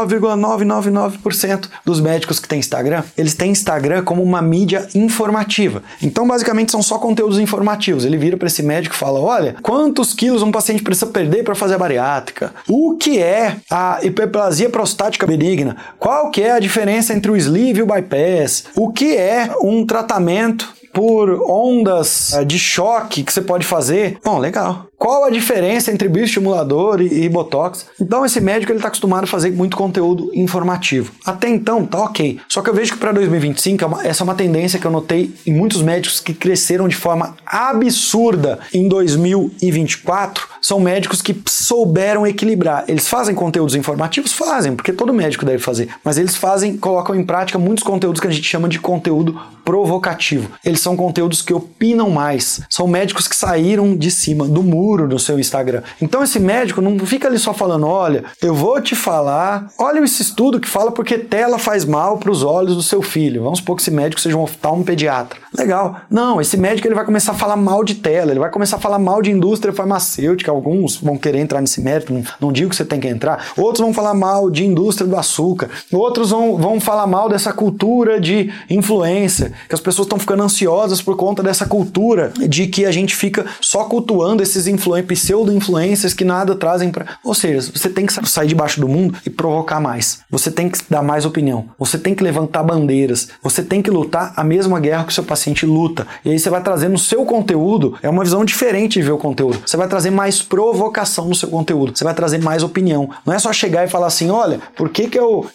99,999% dos médicos que têm Instagram, eles têm Instagram como uma mídia informativa. Então, basicamente, são só conteúdos informativos. Ele vira para esse médico e fala, olha, quantos quilos um paciente precisa perder para fazer a bariátrica? O que é a hiperplasia prostática benigna? Qual que é a diferença entre o sleeve e o bypass? O que é um tratamento por ondas de choque que você pode fazer? Bom, legal. Qual a diferença entre bioestimulador e botox? Então esse médico ele está acostumado a fazer muito conteúdo informativo. Até então tá ok. Só que eu vejo que para 2025 essa é uma tendência que eu notei em muitos médicos que cresceram de forma absurda em 2024. São médicos que souberam equilibrar. Eles fazem conteúdos informativos? Fazem, porque todo médico deve fazer. Mas eles colocam em prática muitos conteúdos que a gente chama de conteúdo provocativo. Eles são conteúdos que opinam mais. São médicos que saíram de cima do muro duro no seu Instagram. Então esse médico não fica ali só falando, olha, eu vou te falar, olha esse estudo que fala porque tela faz mal para os olhos do seu filho. Vamos supor que esse médico seja um oftalmopediatra. Legal. Não, esse médico ele vai começar a falar mal de tela, ele vai começar a falar mal de indústria farmacêutica. Alguns vão querer entrar nesse mérito, não digo que você tem que entrar. Outros vão falar mal de indústria do açúcar. Outros vão falar mal dessa cultura de influência, que as pessoas estão ficando ansiosas por conta dessa cultura de que a gente fica só cultuando esses pseudo-influencers que nada trazem para... Ou seja, você tem que sair debaixo do mundo e provocar mais. Você tem que dar mais opinião. Você tem que levantar bandeiras. Você tem que lutar a mesma guerra que o seu paciente luta. E aí você vai trazer no seu conteúdo, é uma visão diferente de ver o conteúdo. Você vai trazer mais provocação no seu conteúdo. Você vai trazer mais opinião. Não é só chegar e falar assim, olha, por que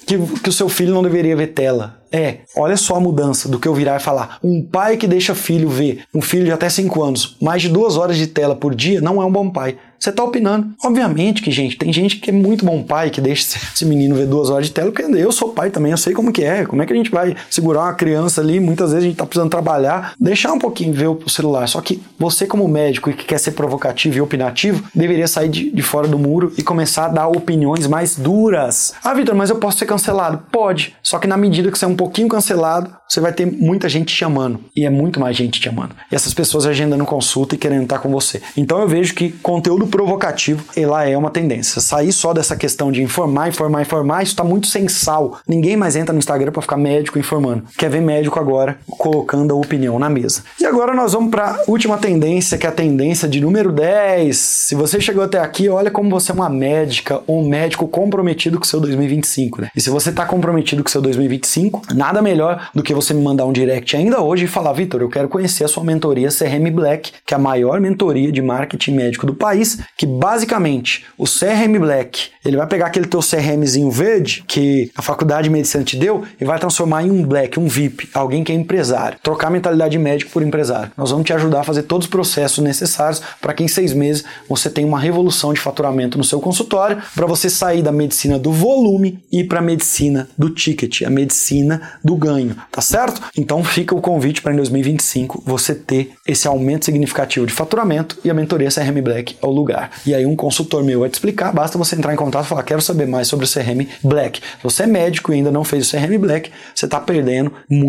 o seu filho não deveria ver tela? Olha só a mudança do que eu virar e falar. Um pai que deixa filho ver, um filho de até 5 anos, mais de 2 horas de tela por dia, não é um bom pai. Você tá opinando. Obviamente que, gente, tem gente que é muito bom pai, que deixa esse menino ver 2 horas de tela, porque eu sou pai também, eu sei como que é. Como é que a gente vai segurar uma criança ali, muitas vezes a gente tá precisando trabalhar, deixar um pouquinho ver o celular. Só que você, como médico e que quer ser provocativo e opinativo, deveria sair de fora do muro e começar a dar opiniões mais duras. Ah, Vitor, mas eu posso ser cancelado? Pode. Só que na medida que você é um pouquinho cancelado, você vai ter muita gente te chamando. E é muito mais gente te chamando. E essas pessoas agendando consulta e querendo estar com você. Então eu vejo que conteúdo provocativo, ela é uma tendência. Sair só dessa questão de informar, isso está muito sem sal. Ninguém mais entra no Instagram para ficar médico informando. Quer ver médico agora colocando a opinião na mesa. E agora nós vamos para a última tendência, que é a tendência de número 10. Se você chegou até aqui, olha como você é uma médica ou um médico comprometido com o seu 2025, né? E se você está comprometido com o seu 2025, nada melhor do que você me mandar um direct ainda hoje e falar, Vitor, eu quero conhecer a sua mentoria CRM Black, que é a maior mentoria de marketing médico do país, que basicamente o CRM Black, ele vai pegar aquele teu CRMzinho verde que a faculdade de medicina te deu e vai transformar em um Black, um VIP, alguém que é empresário, trocar a mentalidade de médico por empresário. Nós vamos te ajudar a fazer todos os processos necessários para que em 6 meses você tenha uma revolução de faturamento no seu consultório, para você sair da medicina do volume e ir para a medicina do ticket, a medicina do ganho, tá certo? Então fica o convite para em 2025 você ter esse aumento significativo de faturamento e a mentoria CRM Black é o lugar. E aí um consultor meu vai te explicar, basta você entrar em contato e falar, quero saber mais sobre o CRM Black. Se você é médico e ainda não fez o CRM Black, você está perdendo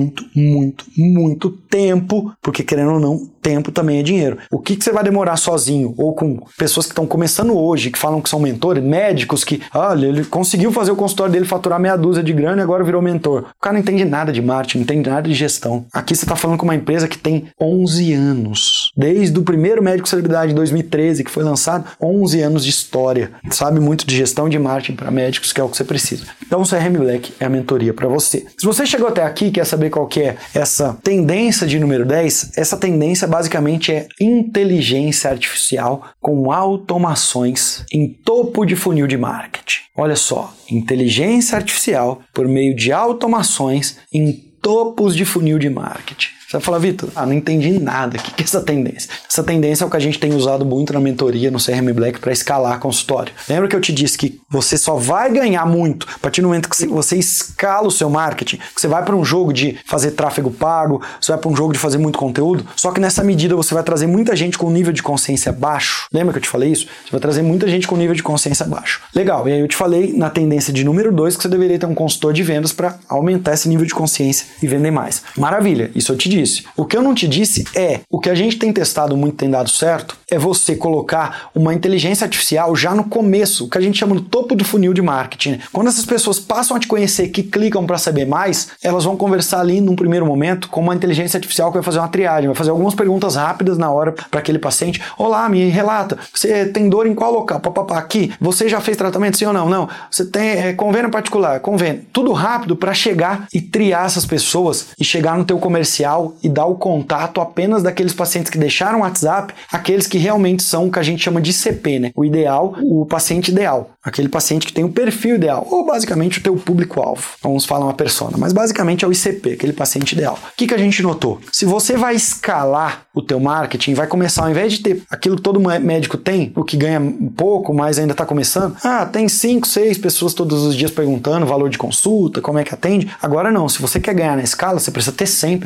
muito tempo, porque querendo ou não, tempo também é dinheiro. O que você vai demorar sozinho ou com pessoas que estão começando hoje, que falam que são mentores, médicos que, olha, ele conseguiu fazer o consultório dele faturar meia dúzia de grana e agora virou mentor. O cara não entende nada de marketing, não entende nada de gestão. Aqui você está falando com uma empresa que tem 11 anos. Desde o primeiro Médico Celebridade de 2013, que foi lançado, 11 anos de história. Sabe muito de gestão de marketing para médicos, que é o que você precisa. Então o CRM Black é a mentoria para você. Se você chegou até aqui e quer saber qual que é essa tendência de número 10, essa tendência basicamente é inteligência artificial com automações em topo de funil de marketing. Olha só, inteligência artificial por meio de automações em topos de funil de marketing. Você vai falar, Vitor, não entendi nada. O que é essa tendência? Essa tendência é o que a gente tem usado muito na mentoria, no CRM Black, para escalar consultório. Lembra que eu te disse que você só vai ganhar muito a partir do momento que você escala o seu marketing, que você vai para um jogo de fazer tráfego pago, você vai para um jogo de fazer muito conteúdo, só que nessa medida você vai trazer muita gente com nível de consciência baixo. Lembra que eu te falei isso? Você vai trazer muita gente com nível de consciência baixo. Legal, e aí eu te falei na tendência de número 2 que você deveria ter um consultor de vendas para aumentar esse nível de consciência e vender mais. Maravilha, isso eu te disse. O que eu não te disse é, o que a gente tem testado muito, tem dado certo, é você colocar uma inteligência artificial já no começo, o que a gente chama do topo do funil de marketing. Quando essas pessoas passam a te conhecer, que clicam para saber mais, elas vão conversar ali num primeiro momento com uma inteligência artificial que vai fazer uma triagem, vai fazer algumas perguntas rápidas na hora para aquele paciente. Olá, me relata, você tem dor em qual local? Papapá, aqui. Você já fez tratamento, sim ou não? Não. Você tem convênio particular? Convênio. Tudo rápido para chegar e triar essas pessoas e chegar no teu comercial e dar o contato apenas daqueles pacientes que deixaram o WhatsApp, aqueles que realmente são o que a gente chama de CP, né? O ideal, o paciente ideal. Aquele paciente que tem o perfil ideal, ou basicamente o teu público-alvo. Vamos falar uma persona, mas basicamente é o ICP, aquele paciente ideal. O que a gente notou? Se você vai escalar o teu marketing, vai começar, ao invés de ter aquilo que todo médico tem, o que ganha um pouco, mas ainda está começando, tem 5, 6 pessoas todos os dias perguntando valor de consulta, como é que atende. Agora não, se você quer ganhar na escala, você precisa ter 100 pessoas todos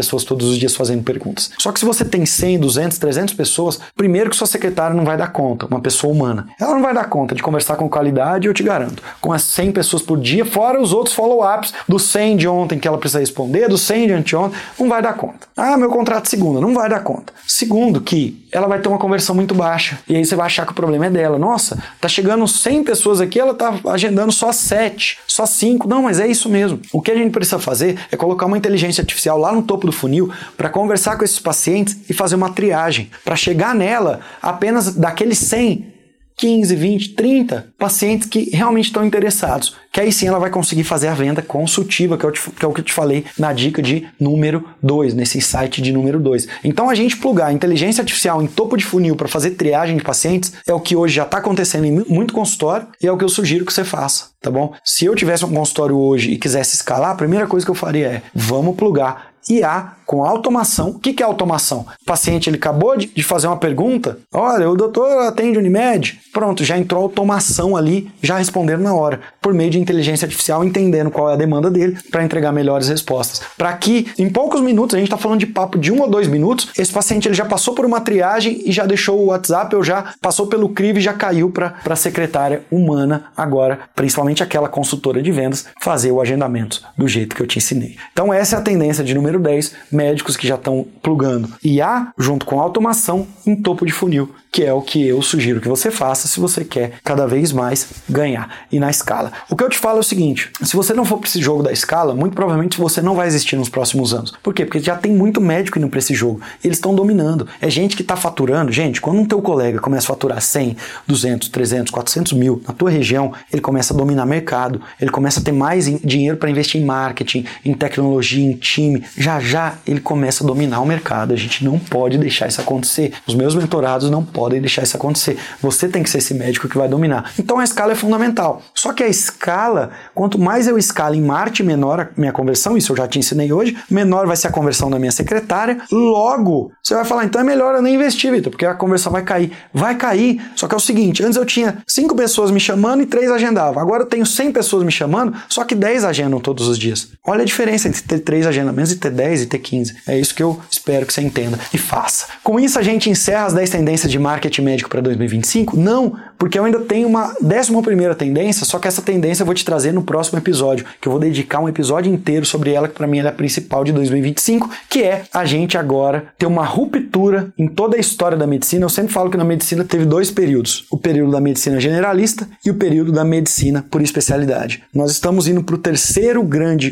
os dias fazendo perguntas. Só que se você tem 100, 200, 300 pessoas, primeiro que sua secretária não vai dar conta, uma pessoa humana. Ela não vai dar conta de conversar com qualidade, eu te garanto. Com as 100 pessoas por dia, fora os outros follow-ups dos 100 de ontem que ela precisa responder, dos 100 de anteontem, não vai dar conta. Ah, meu contrato segunda, não vai dar conta. Segundo que ela vai ter uma conversão muito baixa. E aí você vai achar que o problema é dela. Nossa, tá chegando 100 pessoas aqui, ela tá agendando só 7, só 5. Não, mas é isso mesmo. O que a gente precisa fazer é colocar uma inteligência artificial lá no topo do funil para conversar com esses pacientes e fazer uma triagem. Para chegar nela apenas daqueles 100, 15, 20, 30 pacientes que realmente estão interessados. Que aí sim ela vai conseguir fazer a venda consultiva, que é o que eu te falei na dica de número 2, nesse insight de número 2. Então a gente plugar a inteligência artificial em topo de funil para fazer triagem de pacientes é o que hoje já está acontecendo em muito consultório e é o que eu sugiro que você faça, tá bom? Se eu tivesse um consultório hoje e quisesse escalar, a primeira coisa que eu faria é, vamos plugar IA com automação. O que é automação? O paciente ele acabou de fazer uma pergunta, olha, o doutor atende Unimed, pronto, já entrou automação ali, já respondendo na hora, por meio de inteligência artificial, entendendo qual é a demanda dele para entregar melhores respostas. Para que, em poucos minutos, a gente está falando de papo de 1 ou 2 minutos, esse paciente ele já passou por uma triagem e já deixou o WhatsApp, ou já passou pelo crivo e já caiu para a secretária humana agora, principalmente aquela consultora de vendas, fazer o agendamento do jeito que eu te ensinei. Então essa é a tendência de número 10, médicos que já estão plugando IA junto com automação em topo de funil, que é o que eu sugiro que você faça se você quer cada vez mais ganhar e na escala. O que eu te falo é o seguinte, se você não for para esse jogo da escala, muito provavelmente você não vai existir nos próximos anos. Por quê? Porque já tem muito médico indo para esse jogo. Eles estão dominando. É gente que está faturando. Gente, quando um teu colega começa a faturar 100, 200, 300, 400 mil na tua região, ele começa a dominar mercado, ele começa a ter mais dinheiro para investir em marketing, em tecnologia, em time. Já ele começa a dominar o mercado. A gente não pode deixar isso acontecer. Os meus mentorados não podem deixar isso acontecer. Você tem que ser esse médico que vai dominar. Então a escala é fundamental. Só que a escala, quanto mais eu escalo em marketing, menor a minha conversão, isso eu já te ensinei hoje, menor vai ser a conversão da minha secretária. Logo, você vai falar, então é melhor eu nem investir, Vitor, porque a conversão vai cair. Vai cair, só que é o seguinte, antes eu tinha 5 pessoas me chamando e 3 agendavam. Agora eu tenho 100 pessoas me chamando, só que 10 agendam todos os dias. Olha a diferença entre ter 3 agendamentos e ter 10 e ter 15. É isso que eu espero que você entenda e faça. Com isso a gente encerra as 10 tendências de marketing médico para 2025? Não, porque eu ainda tenho uma 11ª tendência, só que essa tendência eu vou te trazer no próximo episódio, que eu vou dedicar um episódio inteiro sobre ela, que para mim ela é a principal de 2025, que é a gente agora ter uma ruptura em toda a história da medicina. Eu sempre falo que na medicina teve 2 períodos, o período da medicina generalista e o período da medicina por especialidade. Nós estamos indo para a terceira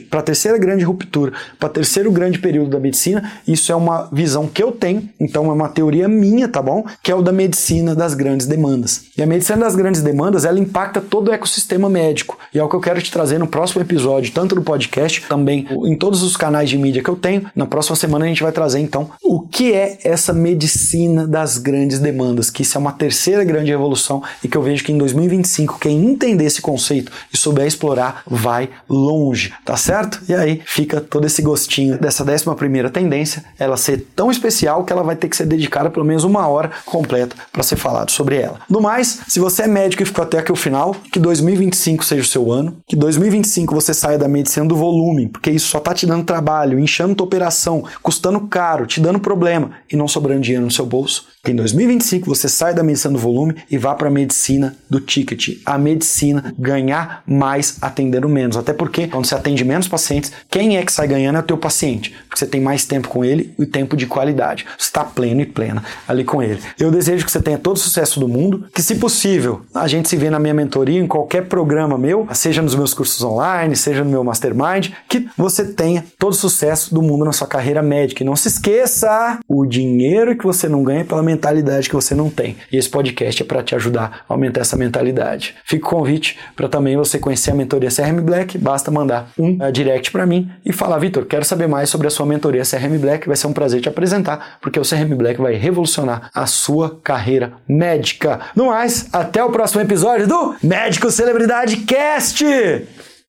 grande ruptura, para o terceiro grande período da medicina. Isso é uma visão que eu tenho, então é uma teoria minha, tá bom? Que é o da medicina das grandes demandas. E a medicina das grandes demandas, ela impacta todo o ecossistema médico. E é o que eu quero te trazer no próximo episódio, tanto no podcast, também em todos os canais de mídia que eu tenho. Na próxima semana a gente vai trazer, então, o que é essa medicina das grandes demandas, que isso é uma terceira grande revolução e que eu vejo que em 2025, quem entender esse conceito e souber explorar, vai longe, tá certo? E aí fica todo esse gostinho dessa 11ª tendência, ela ser tão especial que ela vai ter que ser dedicada pelo menos 1 hora completa para ser falado sobre ela. No mais, se você é médico e ficou até aqui o final, que 2025 seja o seu ano, que 2025 você saia da medicina do volume, porque isso só tá te dando trabalho, inchando tua operação, custando caro, te dando problema e não sobrando dinheiro no seu bolso. Que em 2025 você saia da medicina do volume e vá para a medicina do ticket. A medicina ganhar mais atendendo menos. Até porque quando você atende menos pacientes, quem é que sai ganhando é o teu paciente. Porque você tem mais tempo com ele e tempo de qualidade. Você está pleno e plena ali com ele. Eu desejo que você tenha todo o sucesso do mundo, que se possível a gente se vê na minha mentoria, em qualquer programa meu, seja nos meus cursos online, seja no meu mastermind, que você tenha todo o sucesso do mundo na sua carreira médica. E não se esqueça, o dinheiro que você não ganha é pela mentalidade que você não tem. E esse podcast é para te ajudar a aumentar essa mentalidade. Fica o convite para também você conhecer a mentoria CRM Black, basta mandar um direct para mim e falar, Vitor, quero saber mais sobre a sua mentoria CRM Black, vai ser um prazer te apresentar, porque o CRM Black vai revolucionar a sua carreira médica. No mais, até o próximo episódio do Médico Celebridade Cast!